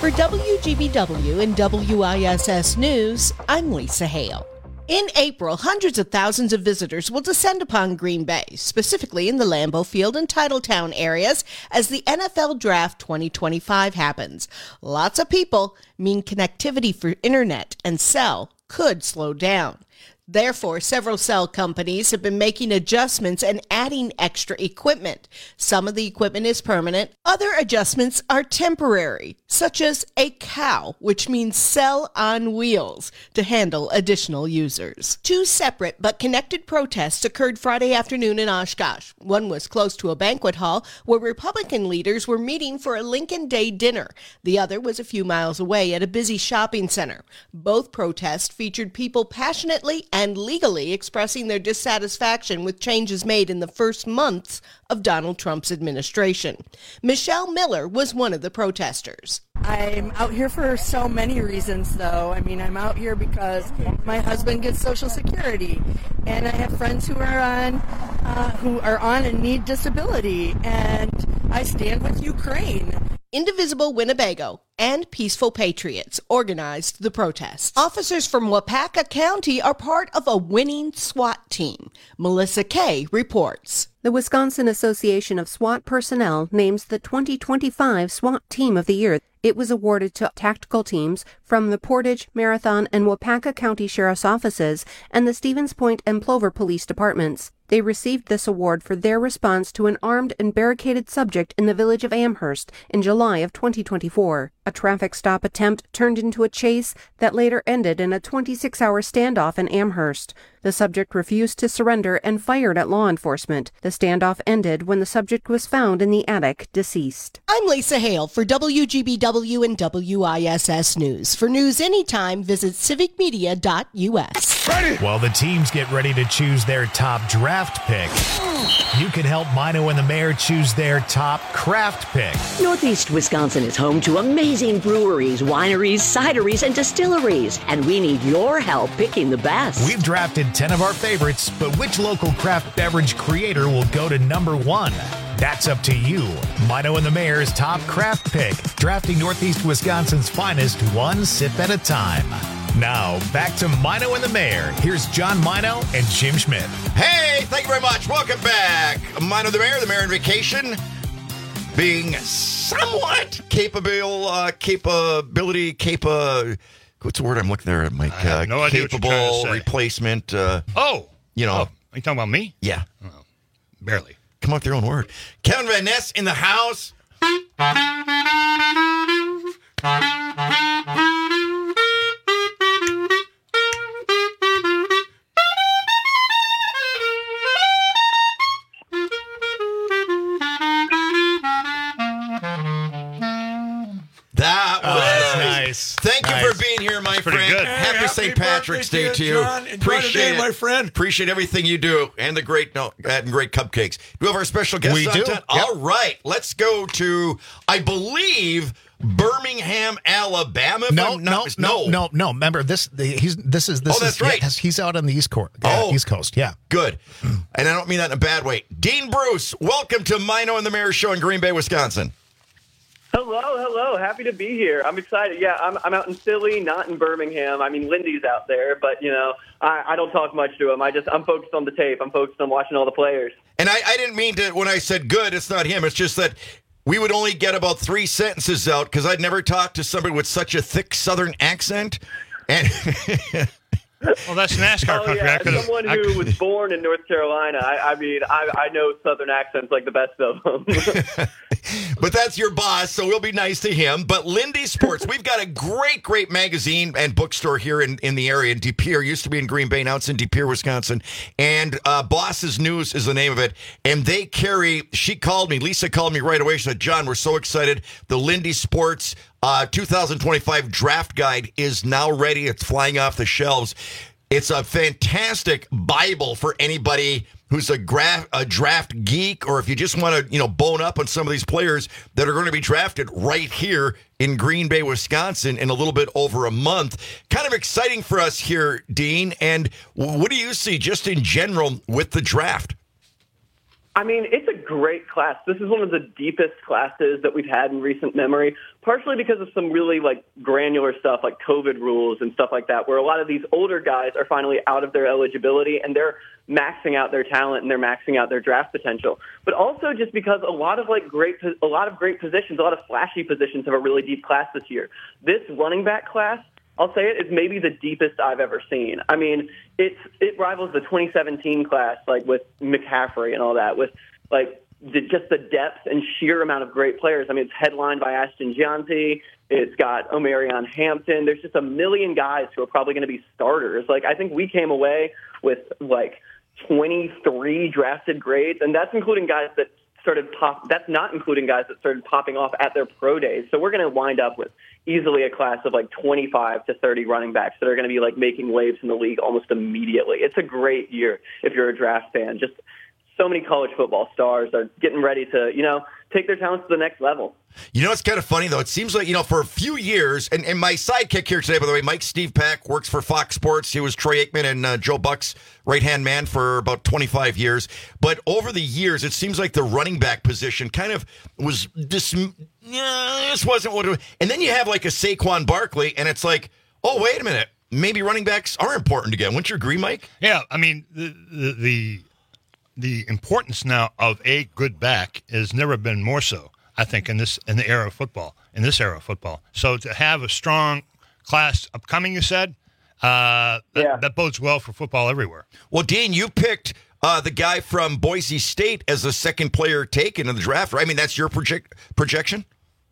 For W G B W and W I S S News, I'm Lisa Hale. In April, hundreds of thousands of visitors will descend upon Green Bay, specifically in the Lambeau Field and Titletown areas, as the N F L Draft twenty twenty-five happens. Lots of people mean connectivity for internet and cell could slow down. Therefore, several cell companies have been making adjustments and adding extra equipment. Some of the equipment is permanent. Other adjustments are temporary, such as a cow, which means cell on wheels, to handle additional users. Two separate but connected protests occurred Friday afternoon in Oshkosh. One was close to a banquet hall where Republican leaders were meeting for a Lincoln Day dinner. The other was a few miles away at a busy shopping center. Both protests featured people passionately and legally expressing their dissatisfaction with changes made in the first months of Donald Trump's administration. Michelle Miller was one of the protesters. I'm out here for so many reasons, though. I mean, I'm out here because my husband gets Social Security, and I have friends who are on, uh, who are on and need disability, and I stand with Ukraine. Indivisible Winnebago and Peaceful Patriots organized the protests. Officers from Wapaka County are part of a winning SWAT team. Melissa Kay reports. The Wisconsin Association of SWAT Personnel names the twenty twenty-five SWAT Team of the Year. It was awarded to tactical teams from the Portage, Marathon, and Wapaka County Sheriff's Offices and the Stevens Point and Plover Police Departments. They received this award for their response to an armed and barricaded subject in the village of Amherst in July of twenty twenty-four. A traffic stop attempt turned into a chase that later ended in a twenty-six hour standoff in Amherst. The subject refused to surrender and fired at law enforcement. The standoff ended when the subject was found in the attic, deceased. I'm Lisa Hale for W G B W and W I S S News. For news anytime, visit civic media dot U S. While the teams get ready to choose their top draft pick, you can help Mino and the Mayor choose their top craft pick. Northeast Wisconsin is home to amazing breweries, wineries, cideries, and distilleries, and we need your help picking the best. We've drafted ten of our favorites, but which local craft beverage creator will go to number one? That's up to you. Mino and the Mayor's top craft pick, drafting Northeast Wisconsin's finest one sip at a time. Now, back to Mino and the Mayor. Here's John Mino and Jim Schmidt. Hey, thank you very much. Welcome back. Mino and the Mayor, the Mayor on vacation, being somewhat capable, uh, capability, capa, what's the word I'm looking there at, Mike? I have uh, no idea what you're trying to capable say. replacement. Uh, Oh, you know. oh, are you talking about me? Yeah. Oh, barely. Come up with your own word. Kevin Van Ness in the house. That was That's nice. Thank you Nice. for being here, my That's pretty friend. good. Happy Happy Saint Patrick's birthday Day to to you, you. John. Enjoy the Appreciate day, it, my friend. Appreciate everything you do and the great no, and great cupcakes. Do we have our special guest We on do. tonight? Yep. All right, let's go to I believe Birmingham, Alabama. if No, I'm no, not- no, no, no. Remember this? The, he's this is this Oh, that's is right. yeah, he's out on the East Coast. Oh. East Coast. Yeah. Good, and I don't mean that in a bad way. Dean Bruce, welcome to Mino and the Mayor Show in Green Bay, Wisconsin. Hello, hello. Happy to be here. I'm excited. Yeah, I'm, I'm out in Philly, not in Birmingham. I mean, Lindy's out there, but, you know, I, I don't talk much to him. I just, I'm focused on the tape. I'm focused on watching all the players. And I, I didn't mean to, when I said good, it's not him. It's just that we would only get about three sentences out because I'd never talked to somebody with such a thick Southern accent. And Well, that's NASCAR Oh, country. yeah, I could've- as someone I who was born in North Carolina, I, I mean, I, I know Southern accents like the best of them. But that's your boss, so we'll be nice to him. But Lindy Sports, we've got a great, great magazine and bookstore here in, in the area in De Pere. Used to be in Green Bay, now it's in De Pere, Wisconsin. And uh, Boss's News is the name of it. And they carry, she called me, Lisa called me right away. She said, John, we're so excited. The Lindy Sports uh, two thousand twenty-five draft guide is now ready. It's flying off the shelves. It's a fantastic Bible for anybody who's a, gra- a draft geek, or if you just want to, you know, bone up on some of these players that are going to be drafted right here in Green Bay, Wisconsin in a little bit over a month. Kind of exciting for us here, Dean. And what do you see just in general with the draft? I mean, it's a great class. This is one of the deepest classes that we've had in recent memory, partially because of some really like granular stuff like COVID rules and stuff like that, where a lot of these older guys are finally out of their eligibility and they're maxing out their talent and they're maxing out their draft potential. But also just because a lot of like great, a lot of great positions, a lot of flashy positions have a really deep class this year. This running back class, I'll say it, is maybe the deepest I've ever seen. I mean, it's it rivals the twenty seventeen class, like with McCaffrey and all that, with like the, just the depth and sheer amount of great players. I mean, it's headlined by Ashton Gianti. It's got Omarion Hampton. There's just a million guys who are probably going to be starters. Like, I think we came away with like twenty-three drafted grades, and that's including guys that started pop. That's not including guys that started popping off at their pro days. So we're going to wind up with easily a class of like twenty-five to thirty running backs that are going to be like making waves in the league almost immediately. It's a great year if you're a draft fan. Just so many college football stars are getting ready to, you know, take their talents to the next level. You know, it's kind of funny, though. It seems like, you know, for a few years, and, and my sidekick here today, by the way, Mike Steve Pack, works for Fox Sports. He was Troy Aikman and uh, Joe Buck's right-hand man for about twenty-five years. But over the years, it seems like the running back position kind of was this, yeah, this wasn't what it was. And then you have like a Saquon Barkley, and it's like, oh, wait a minute. Maybe running backs are important again. Wouldn't you agree, Mike? Yeah, I mean, the the the, the importance now of a good back has never been more so, I think, in this in the era of football, in this era of football. So to have a strong class upcoming, you said, uh, that, yeah. that bodes well for football everywhere. Well, Dean, you picked uh, the guy from Boise State as the second player taken in the draft, right? I mean, that's your project projection?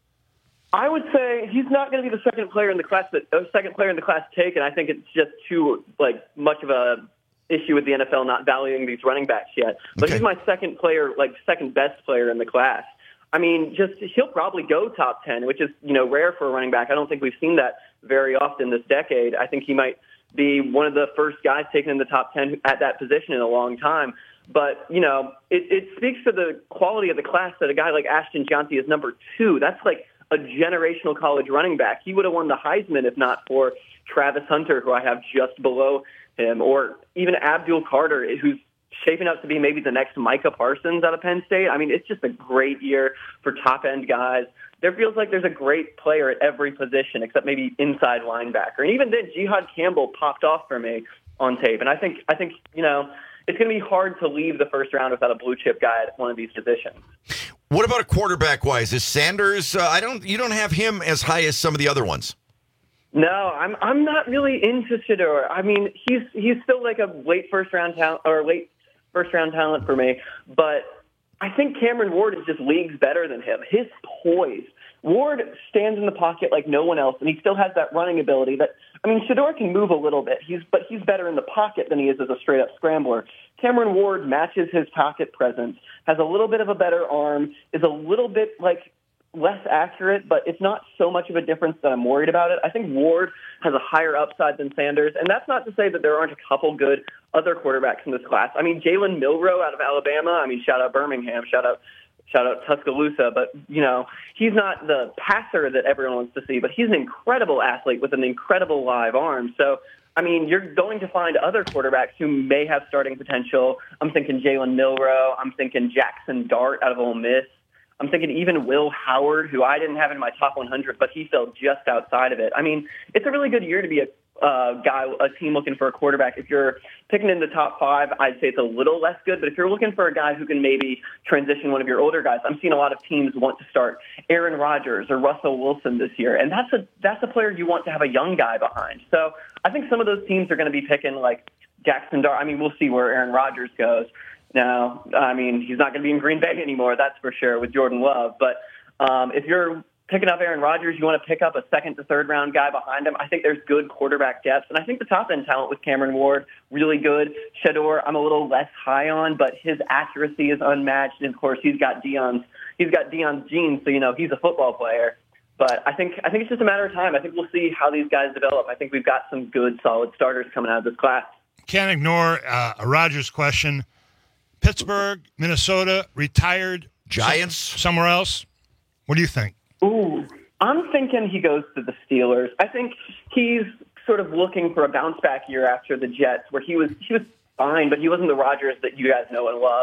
I would say he's not going to be the second player in the class that uh, second player in the class taken. I think it's just too like much of a issue with the N F L not valuing these running backs yet. But okay. He's my second player, like second best player in the class. I mean, just he'll probably go top ten, which is, you know, rare for a running back. I don't think we've seen that very often this decade. I think he might be one of the first guys taken in the top ten at that position in a long time. But, you know, it, it speaks to the quality of the class that a guy like Ashton Gianti is number two. That's like a generational college running back. He would have won the Heisman if not for Travis Hunter, who I have just below him, or even Abdul Carter, who's shaping up to be maybe the next Micah Parsons out of Penn State. I mean, it's just a great year for top-end guys. There feels like there's a great player at every position except maybe inside linebacker. And even then, Jihad Campbell popped off for me on tape. And I think, I think you know, it's going to be hard to leave the first round without a blue-chip guy at one of these positions. What about a quarterback-wise? Is Sanders, uh, I don't, you don't have him as high as some of the other ones. No, I'm I'm not really into Shedeur. I mean, he's he's still like a late first round talent or late first round talent for me, but I think Cameron Ward is just leagues better than him. His poise. Ward stands in the pocket like no one else, and he still has that running ability that, I mean, Shedeur can move a little bit, He's but he's better in the pocket than he is as a straight-up scrambler. Cameron Ward matches his pocket presence, has a little bit of a better arm, is a little bit, like, less accurate, but it's not so much of a difference that I'm worried about it. I think Ward has a higher upside than Sanders, and that's not to say that there aren't a couple good other quarterbacks in this class. I mean, Jalen Milroe out of Alabama, I mean, shout out Birmingham, shout out Shout out Tuscaloosa, but, you know, he's not the passer that everyone wants to see, but he's an incredible athlete with an incredible live arm. So, I mean, you're going to find other quarterbacks who may have starting potential. I'm thinking Jalen Milroe. I'm thinking Jackson Dart out of Ole Miss. I'm thinking even Will Howard, who I didn't have in my top one hundred, but he fell just outside of it. I mean, it's a really good year to be a uh, guy, a team looking for a quarterback. If you're picking in the top five, I'd say it's a little less good. But if you're looking for a guy who can maybe transition one of your older guys, I'm seeing a lot of teams want to start Aaron Rodgers or Russell Wilson this year, and that's a that's a player you want to have a young guy behind. So I think some of those teams are going to be picking like Jackson Dart. I mean, we'll see where Aaron Rodgers goes. Now, I mean, he's not going to be in Green Bay anymore, that's for sure, with Jordan Love. But um, if you're picking up Aaron Rodgers, you want to pick up a second to third round guy behind him. I think there's good quarterback depth. And I think the top end talent with Cameron Ward, really good. Shedeur, I'm a little less high on, but his accuracy is unmatched. And of course, he's got Deion's, he's got Deion's genes. So, you know, he's a football player. But I think, I think it's just a matter of time. I think we'll see how these guys develop. I think we've got some good, solid starters coming out of this class. Can't ignore uh, a Rodgers question. Pittsburgh, Minnesota, retired Giants, some, somewhere else. What do you think? Ooh, I'm thinking he goes to the Steelers. I think he's sort of looking for a bounce back year after the Jets, where he was he was fine, but he wasn't the Rodgers that you guys know and love.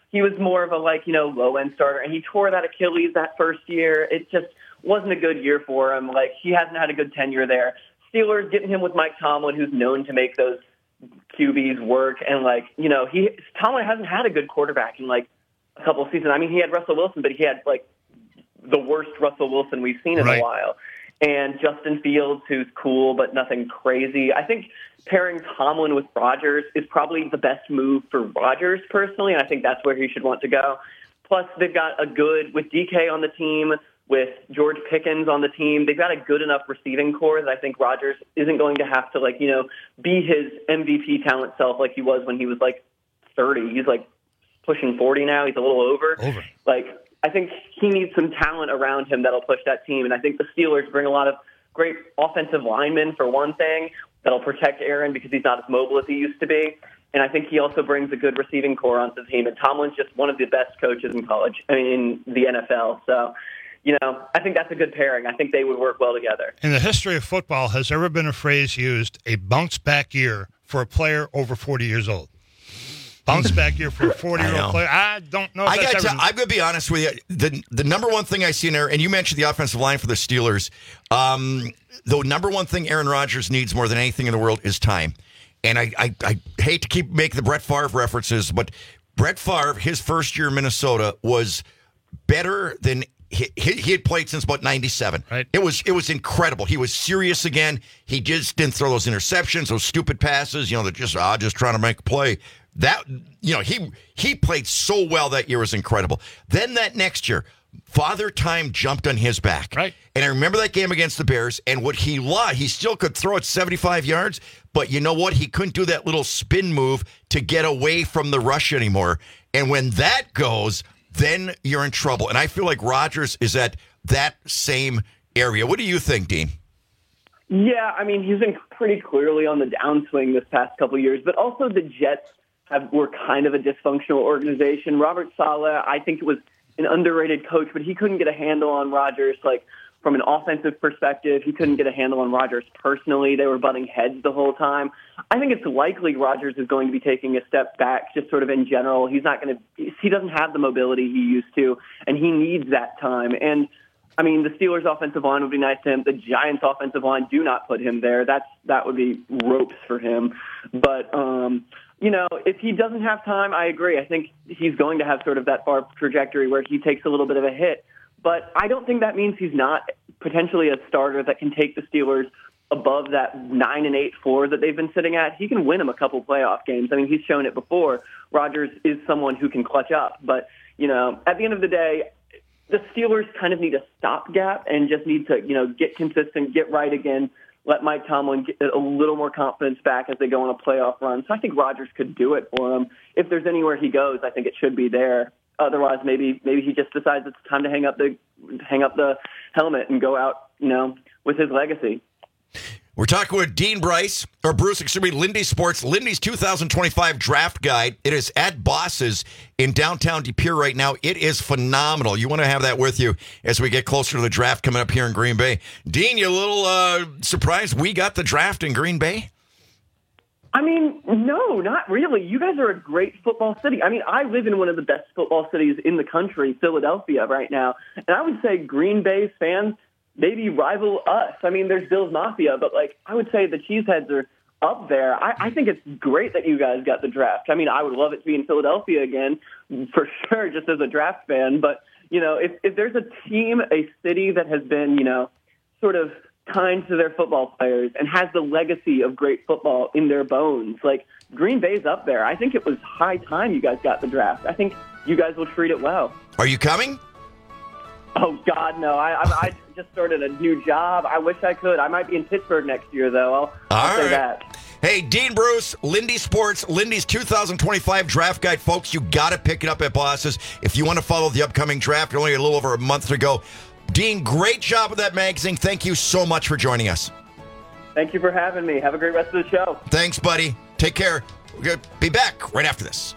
he was more of a, like, you know, low-end starter, and he tore that Achilles that first year. It just wasn't a good year for him. Like, he hasn't had a good tenure there. Steelers getting him with Mike Tomlin, who's known to make those Q Bs work, and, like, you know, he Tomlin hasn't had a good quarterback in, like, a couple of seasons. I mean, he had Russell Wilson, but he had, like, the worst Russell Wilson we've seen in right. a while. And Justin Fields, who's cool, but nothing crazy. I think pairing Tomlin with Rodgers is probably the best move for Rodgers personally, and I think that's where he should want to go. Plus, they've got a good, with D K on the team, with George Pickens on the team, they've got a good enough receiving core that I think Rodgers isn't going to have to, like, you know, be his M V P talent self like he was when he was, like, thirty. He's, like, pushing forty now. He's a little over. Over. Like, I think he needs some talent around him that'll push that team. And I think the Steelers bring a lot of great offensive linemen, for one thing, that'll protect Aaron because he's not as mobile as he used to be. And I think he also brings a good receiving core onto the team. And Tomlin's just one of the best coaches in college, I mean, in the N F L. So, you know, I think that's a good pairing. I think they would work well together. In the history of football, has there ever been a phrase used, a bounce-back year for a player over forty years old? Bounce back year for a forty-year-old player. I don't know if I that's gotta ever... tell, I'm going to be honest with you. The the number one thing I see in there, and you mentioned the offensive line for the Steelers, um, the number one thing Aaron Rodgers needs more than anything in the world is time. And I, I, I hate to keep making the Brett Favre references, but Brett Favre, his first year in Minnesota, was better than he, he, he had played since about ninety-seven. Right. It was it was incredible. He was serious again. He just didn't throw those interceptions, those stupid passes, you know, they're just, ah, just trying to make a play. That, you know, he he played so well that year, was incredible. Then that next year, Father Time jumped on his back. Right. And I remember that game against the Bears, and what he lost, he still could throw it seventy-five yards, but you know what? He couldn't do that little spin move to get away from the rush anymore. And when that goes, then you're in trouble. And I feel like Rodgers is at that same area. What do you think, Dean? Yeah, I mean, he's been pretty clearly on the downswing this past couple of years, but also the Jets have, were kind of a dysfunctional organization. Robert Saleh, I think it was an underrated coach, but he couldn't get a handle on Rodgers, like, from an offensive perspective. He couldn't get a handle on Rodgers personally. They were butting heads the whole time. I think it's likely Rodgers is going to be taking a step back, just sort of in general. He's not going to, he doesn't have the mobility he used to, and he needs that time. And, I mean, the Steelers' offensive line would be nice to him. The Giants' offensive line, do not put him there. That's that would be ropes for him. But, um, you know, if he doesn't have time, I agree. I think he's going to have sort of that far trajectory where he takes a little bit of a hit. But I don't think that means he's not potentially a starter that can take the Steelers above that nine and eight floor that they've been sitting at. He can win them a couple playoff games. I mean, he's shown it before. Rodgers is someone who can clutch up. But, you know, at the end of the day, the Steelers kind of need a stopgap and just need to, you know, get consistent, get right again, let Mike Tomlin get a little more confidence back as they go on a playoff run. So I think Rodgers could do it for him. If there's anywhere he goes, I think it should be there. Otherwise, maybe maybe he just decides it's time to hang up the hang up the helmet and go out, you know, with his legacy. We're talking with Dean Bryce, or Bruce, excuse me, Lindy Sports, Lindy's two thousand twenty-five draft guide. It is at Boss's in downtown De Pere right now. It is phenomenal. You want to have that with you as we get closer to the draft coming up here in Green Bay. Dean, you a little uh, surprised we got the draft in Green Bay? I mean, no, not really. You guys are a great football city. I mean, I live in one of the best football cities in the country, Philadelphia, right now. And I would say Green Bay fans maybe rival us. I mean, there's Bills Mafia, but, like, I would say the Cheeseheads are up there. I, I think it's great that you guys got the draft. I mean, I would love it to be in Philadelphia again, for sure, just as a draft fan. But, you know, if, if there's a team, a city that has been, you know, sort of kind to their football players and has the legacy of great football in their bones, like, Green Bay's up there. I think it was high time you guys got the draft. I think you guys will treat it well. Are you coming? Oh, God, no. I, I, I just started a new job. I wish I could. I might be in Pittsburgh next year, though. I'll, I'll All say right. that. Hey, Dean Bruce, Lindy Sports, Lindy's two thousand twenty-five draft guide. Folks, you got to pick it up at Boss's. If you want to follow the upcoming draft, you're only a little over a month to go. Dean, great job with that magazine. Thank you so much for joining us. Thank you for having me. Have a great rest of the show. Thanks, buddy. Take care. We're going to be back right after this.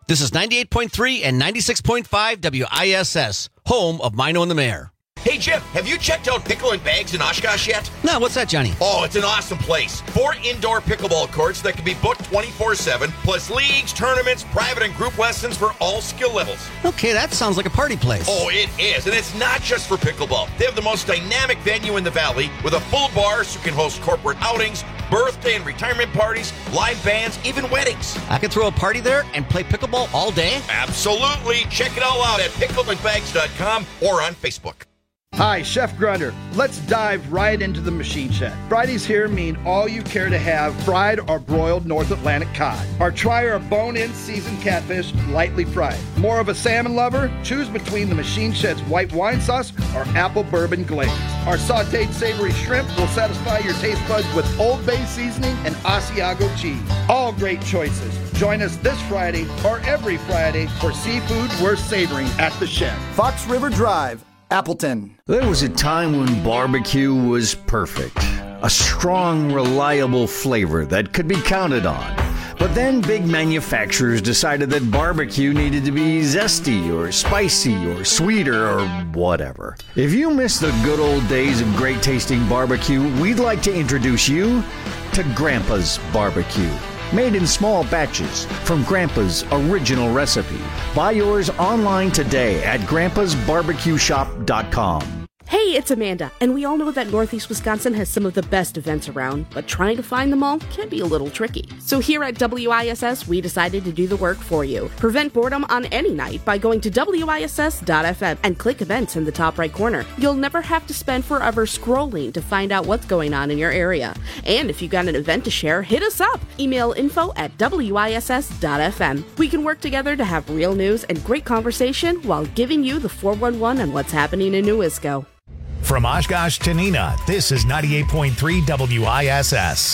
This is ninety-eight point three and ninety-six point five W I S S, home of Mino and the Mayor. Hey, Jim, have you checked out Pickle and Bags in Oshkosh yet? No, what's that, Johnny? Oh, it's an awesome place. Four indoor pickleball courts that can be booked twenty-four seven, plus leagues, tournaments, private and group lessons for all skill levels. Okay, that sounds like a party place. Oh, it is, and it's not just for pickleball. They have the most dynamic venue in the valley with a full bar so you can host corporate outings, birthday and retirement parties, live bands, even weddings. I could throw a party there and play pickleball all day? Absolutely. Check it all out at pickle and bags dot com or on Facebook. Hi, Chef Grunder. Let's dive right into the machine shed. Fridays here mean all you care to have fried or broiled North Atlantic cod. Or try our bone-in seasoned catfish lightly fried. More of a salmon lover? Choose between the machine shed's white wine sauce or apple bourbon glaze. Our sauteed savory shrimp will satisfy your taste buds with Old Bay seasoning and Asiago cheese. All great choices. Join us this Friday or every Friday for seafood worth savoring at the shed. Fox River Drive, Appleton. There was a time when barbecue was perfect. A strong, reliable flavor that could be counted on. But then big manufacturers decided that barbecue needed to be zesty or spicy or sweeter or whatever. If you miss the good old days of great tasting barbecue, we'd like to introduce you to Grandpa's Barbecue. Made in small batches from Grandpa's original recipe. Buy yours online today at grandpas barbecue shop dot com. Hey, it's Amanda, and we all know that Northeast Wisconsin has some of the best events around, but trying to find them all can be a little tricky. So here at W I S S, we decided to do the work for you. Prevent boredom on any night by going to W I S S dot F M and click events in the top right corner. You'll never have to spend forever scrolling to find out what's going on in your area. And if you've got an event to share, hit us up. Email info at W I S S dot F M. We can work together to have real news and great conversation while giving you the four one one on what's happening in New Isco. From Oshkosh to Neenah, this is ninety-eight point three W I S S.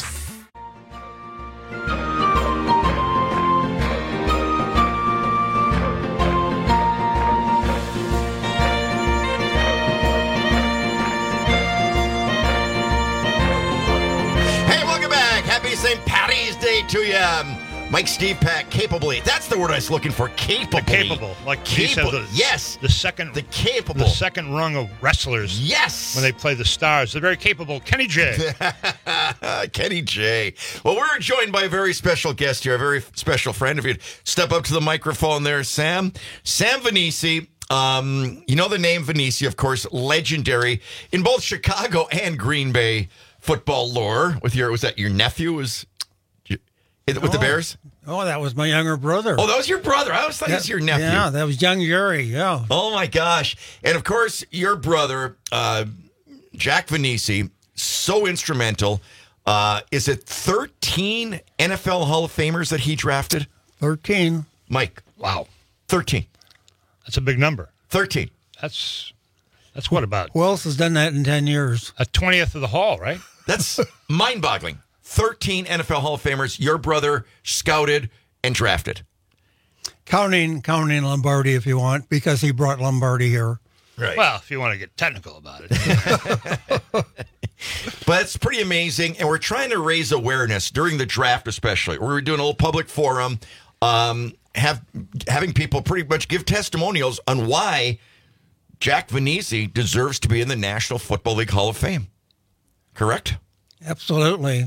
Hey, welcome back. Happy Saint Patty's Day to you. Mike, Steve, Pat, capably. That's the word I was looking for. Capably. The capable. Like he said, Capable. the, Yes. The second. The capable. The second rung of wrestlers. Yes. When they play the stars. The very capable Kenny J. Kenny J. Well, we're joined by a very special guest here, a very special friend. If you'd step up to the microphone there, Sam. Sam Vanisi. Um, you know the name Vanisi, of course, legendary in both Chicago and Green Bay football lore. With your, was that your nephew? Was with oh. the Bears? Oh, that was my younger brother. Oh, that was your brother. I always thought he was your nephew. Yeah, that was young Jerry, yeah. Oh, my gosh. And, of course, your brother, uh, Jack Vanisi, so instrumental. Uh, is it thirteen N F L Hall of Famers that he drafted? thirteen. Mike. Wow. thirteen. That's a big number. thirteen. That's, that's what about? Who else has done that in ten years? A twentieth of the Hall, right? That's mind-boggling. thirteen N F L Hall of Famers your brother scouted and drafted. Counting counting Lombardi if you want, because he brought Lombardi here. Right. Well, if you want to get technical about it. But it's pretty amazing, and we're trying to raise awareness during the draft especially. We were doing a little public forum, um, have having people pretty much give testimonials on why Jack Vanisi deserves to be in the National Football League Hall of Fame. Correct? Absolutely.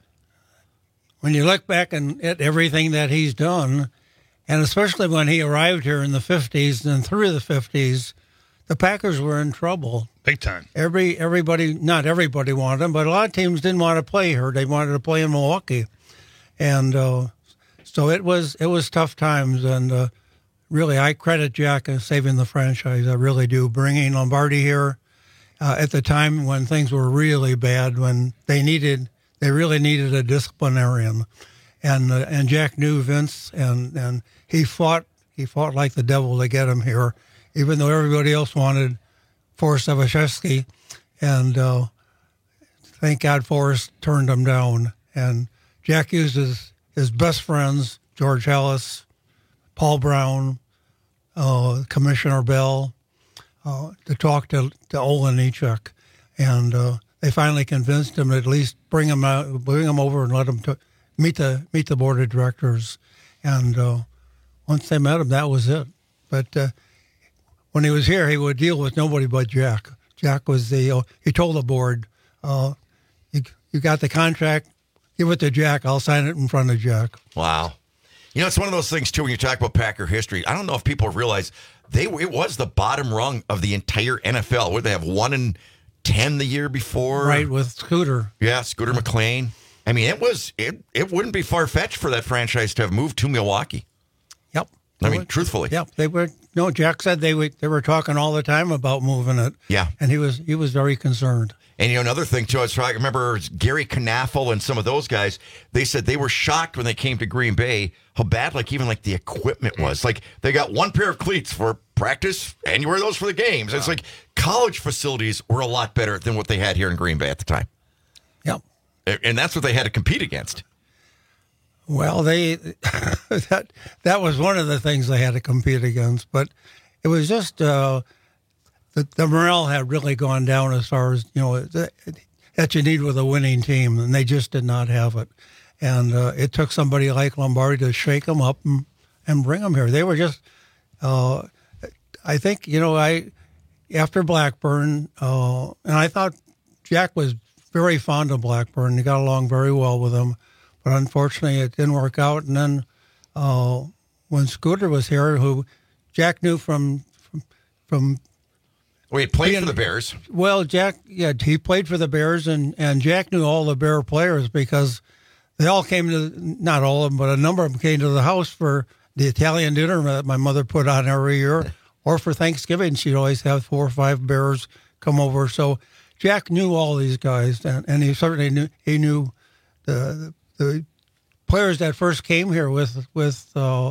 When you look back and at everything that he's done, and especially when he arrived here in the fifties and through the fifties, the Packers were in trouble. Big time. Every everybody, not everybody wanted him, but a lot of teams didn't want to play here. They wanted to play in Milwaukee, and uh, so it was it was tough times. And uh, really, I credit Jack in saving the franchise. I really do, bringing Lombardi here uh, at the time when things were really bad, when they needed they really needed a disciplinarian, and uh, and Jack knew Vince, and and he fought he fought like the devil to get him here, even though everybody else wanted Forrest Evashevsky, and uh, thank God Forrest turned him down. And Jack used his, his best friends, George Ellis, Paul Brown, uh, Commissioner Bell, uh, to talk to, to Olin Echuk. And uh, they finally convinced him to at least bring him out, bring him over and let him to meet the meet the board of directors. And uh, once they met him, that was it. But uh, when he was here, he would deal with nobody but Jack. Jack was the, uh, he told the board, uh, you, you got the contract, give it to Jack, I'll sign it in front of Jack. Wow. You know, it's one of those things, too, when you talk about Packer history. I don't know if people realize they it was the bottom rung of the entire N F L. Where they have one in ten the year before. Right, with Scooter. Yeah, Scooter McLean. I mean, it was it, it wouldn't be far-fetched for that franchise to have moved to Milwaukee. Yep. I mean, truthfully. Yep. They were, no, Jack said they were, they were talking all the time about moving it. Yeah. And he was he was very concerned. And, you know, another thing, too, I, was, I remember Gary Knaffel and some of those guys, they said they were shocked when they came to Green Bay how bad, like, even, like, the equipment was. Like, they got one pair of cleats for practice, and you wear those for the games. Wow. It's like college facilities were a lot better than what they had here in Green Bay at the time. Yep. And that's what they had to compete against. Well, they that that was one of the things they had to compete against. But it was just... Uh, The, the morale had really gone down as far as, you know, that, that you need with a winning team, and they just did not have it. And uh, it took somebody like Lombardi to shake them up and, and bring them here. They were just, uh, I think, you know, I after Blackburn, uh, and I thought Jack was very fond of Blackburn. He got along very well with him. But unfortunately, it didn't work out. And then uh, when Scooter was here, who Jack knew from from, from Well, he played for the Bears. Well, Jack, yeah, he played for the Bears, and, and Jack knew all the Bear players because they all came to, not all of them, but a number of them came to the house for the Italian dinner that my mother put on every year, or for Thanksgiving. She'd always have four or five Bears come over. So Jack knew all these guys, and, and he certainly knew he knew the the players that first came here with with uh,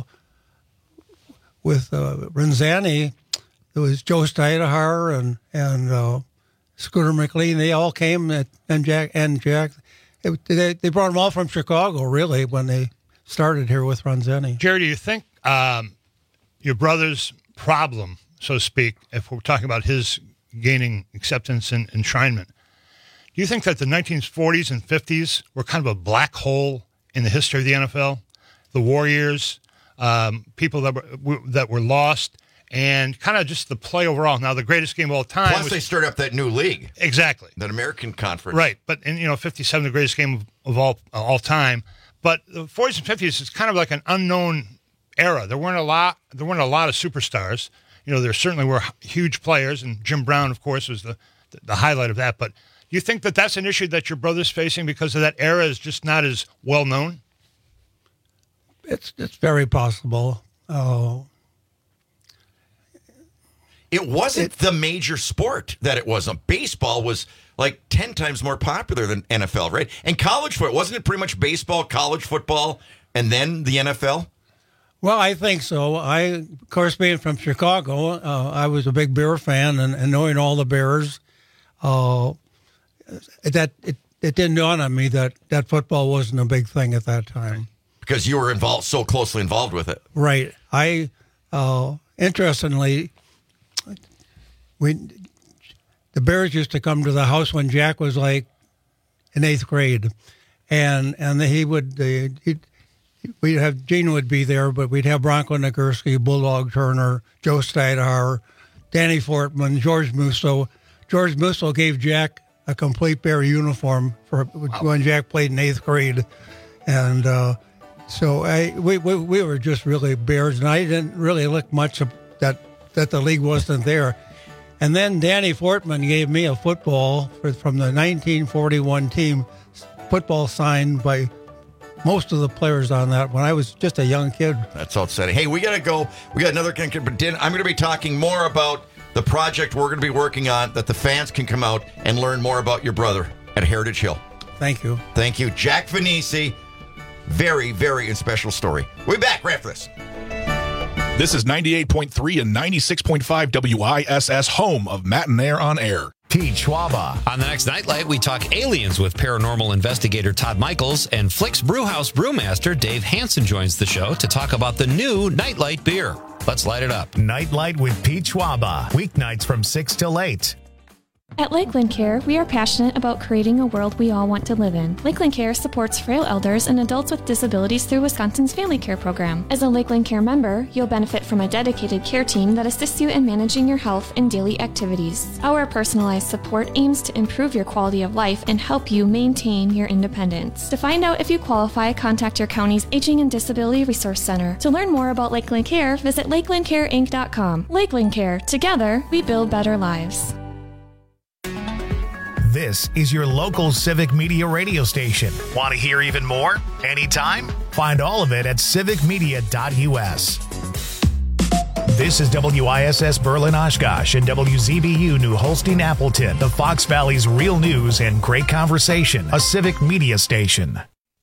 with uh, Renzani. It was Joe Steidehar and and uh, Scooter McLean. They all came, at, and Jack and Jack. It, they they brought them all from Chicago, really, when they started here with Renzani. Jerry, do you think um, your brother's problem, so to speak, if we're talking about his gaining acceptance and enshrinement, do you think that the nineteen forties and fifties were kind of a black hole in the history of the N F L? The war years, um, people that were that were lost. And kind of just the play overall. Now, the greatest game of all time. Plus, was, they started up that new league. Exactly. That American Conference. Right. But, in, you know, fifty-seven, the greatest game of, of all uh, all time. But the forties and fifties is kind of like an unknown era. There weren't a lot There weren't a lot of superstars. You know, there certainly were huge players. And Jim Brown, of course, was the, the, the highlight of that. But do you think that that's an issue that your brother's facing because of that era is just not as well known? It's, it's very possible. Oh. Uh, It wasn't it, the major sport that it wasn't. Baseball was like ten times more popular than N F L, right? And college football, wasn't it pretty much baseball, college football, and then the N F L? Well, I think so. I, of course, being from Chicago, uh, I was a big Bear fan, and, and knowing all the Bears, uh, that it, it didn't dawn on me that, that football wasn't a big thing at that time. Because you were involved, so closely involved with it. Right. I, uh, interestingly... We, the Bears used to come to the house when Jack was like in eighth grade, and and he would uh, he'd, we'd have Gene would be there, but we'd have Bronco Nagurski, Bulldog Turner, Joe Steidehar, Danny Fortman, George Musso. George Musso gave Jack a complete Bear uniform for wow. when Jack played in eighth grade, and uh, so I we, we we were just really Bears, and I didn't really look much of that that the league wasn't there. And then Danny Fortman gave me a football for, from the nineteen forty-one team, football signed by most of the players on that when I was just a young kid. That's outstanding. Hey, we got to go. We got another, but I'm going to be talking more about the project we're going to be working on that the fans can come out and learn more about your brother at Heritage Hill. Thank you. Thank you. Jack Vainisi. Very, very special story. We'll be back right after this. This is ninety-eight point three and ninety-six point five W I S S, home of Matt and Air on Air. Pete Schwaba. On the next Nightlight, we talk aliens with paranormal investigator Todd Michaels, and Flick's Brewhouse brewmaster Dave Hansen joins the show to talk about the new Nightlight beer. Let's light it up. Nightlight with Pete Schwaba. Weeknights from six till eight. At Lakeland Care, we are passionate about creating a world we all want to live in. Lakeland Care supports frail elders and adults with disabilities through Wisconsin's Family Care Program. As a Lakeland Care member, you'll benefit from a dedicated care team that assists you in managing your health and daily activities. Our personalized support aims to improve your quality of life and help you maintain your independence. To find out if you qualify, contact your county's Aging and Disability Resource Center. To learn more about Lakeland Care, visit lakeland care inc dot com. Lakeland Care. Together, we build better lives. This is your local Civic Media radio station. Want to hear even more? Anytime? Find all of it at civic media dot u s. This is W I S S Berlin Oshkosh and W Z B U New Holstein Appleton, the Fox Valley's real news and great conversation, a Civic Media station.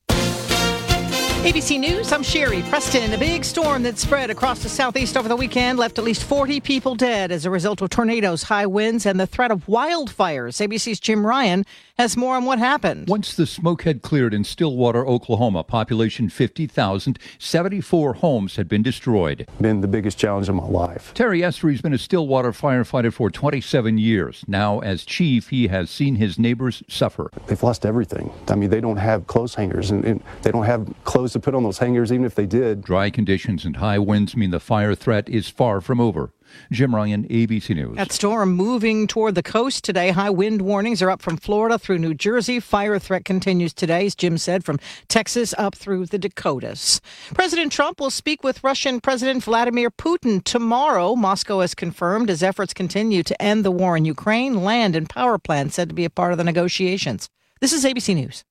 A B C News, I'm Sherry Preston. A big storm that spread across the southeast over the weekend left at least forty people dead as a result of tornadoes, high winds, and the threat of wildfires. A B C's Jim Ryan has more on what happened. Once the smoke had cleared in Stillwater, Oklahoma, population fifty thousand, seventy-four homes had been destroyed. Been the biggest challenge of my life. Terry Estry's been a Stillwater firefighter for twenty-seven years. Now, as chief, he has seen his neighbors suffer. They've lost everything. I mean, they don't have clothes hangers, and, and they don't have clothes to put on those hangers, even if they did. Dry conditions and high winds mean the fire threat is far from over. Jim Ryan, A B C News. That storm moving toward the coast today. High wind warnings are up from Florida through New Jersey. Fire threat continues today, as Jim said, from Texas up through the Dakotas. President Trump will speak with Russian President Vladimir Putin tomorrow. Moscow has confirmed as efforts continue to end the war in Ukraine. Land and power plants said to be a part of the negotiations. This is A B C News.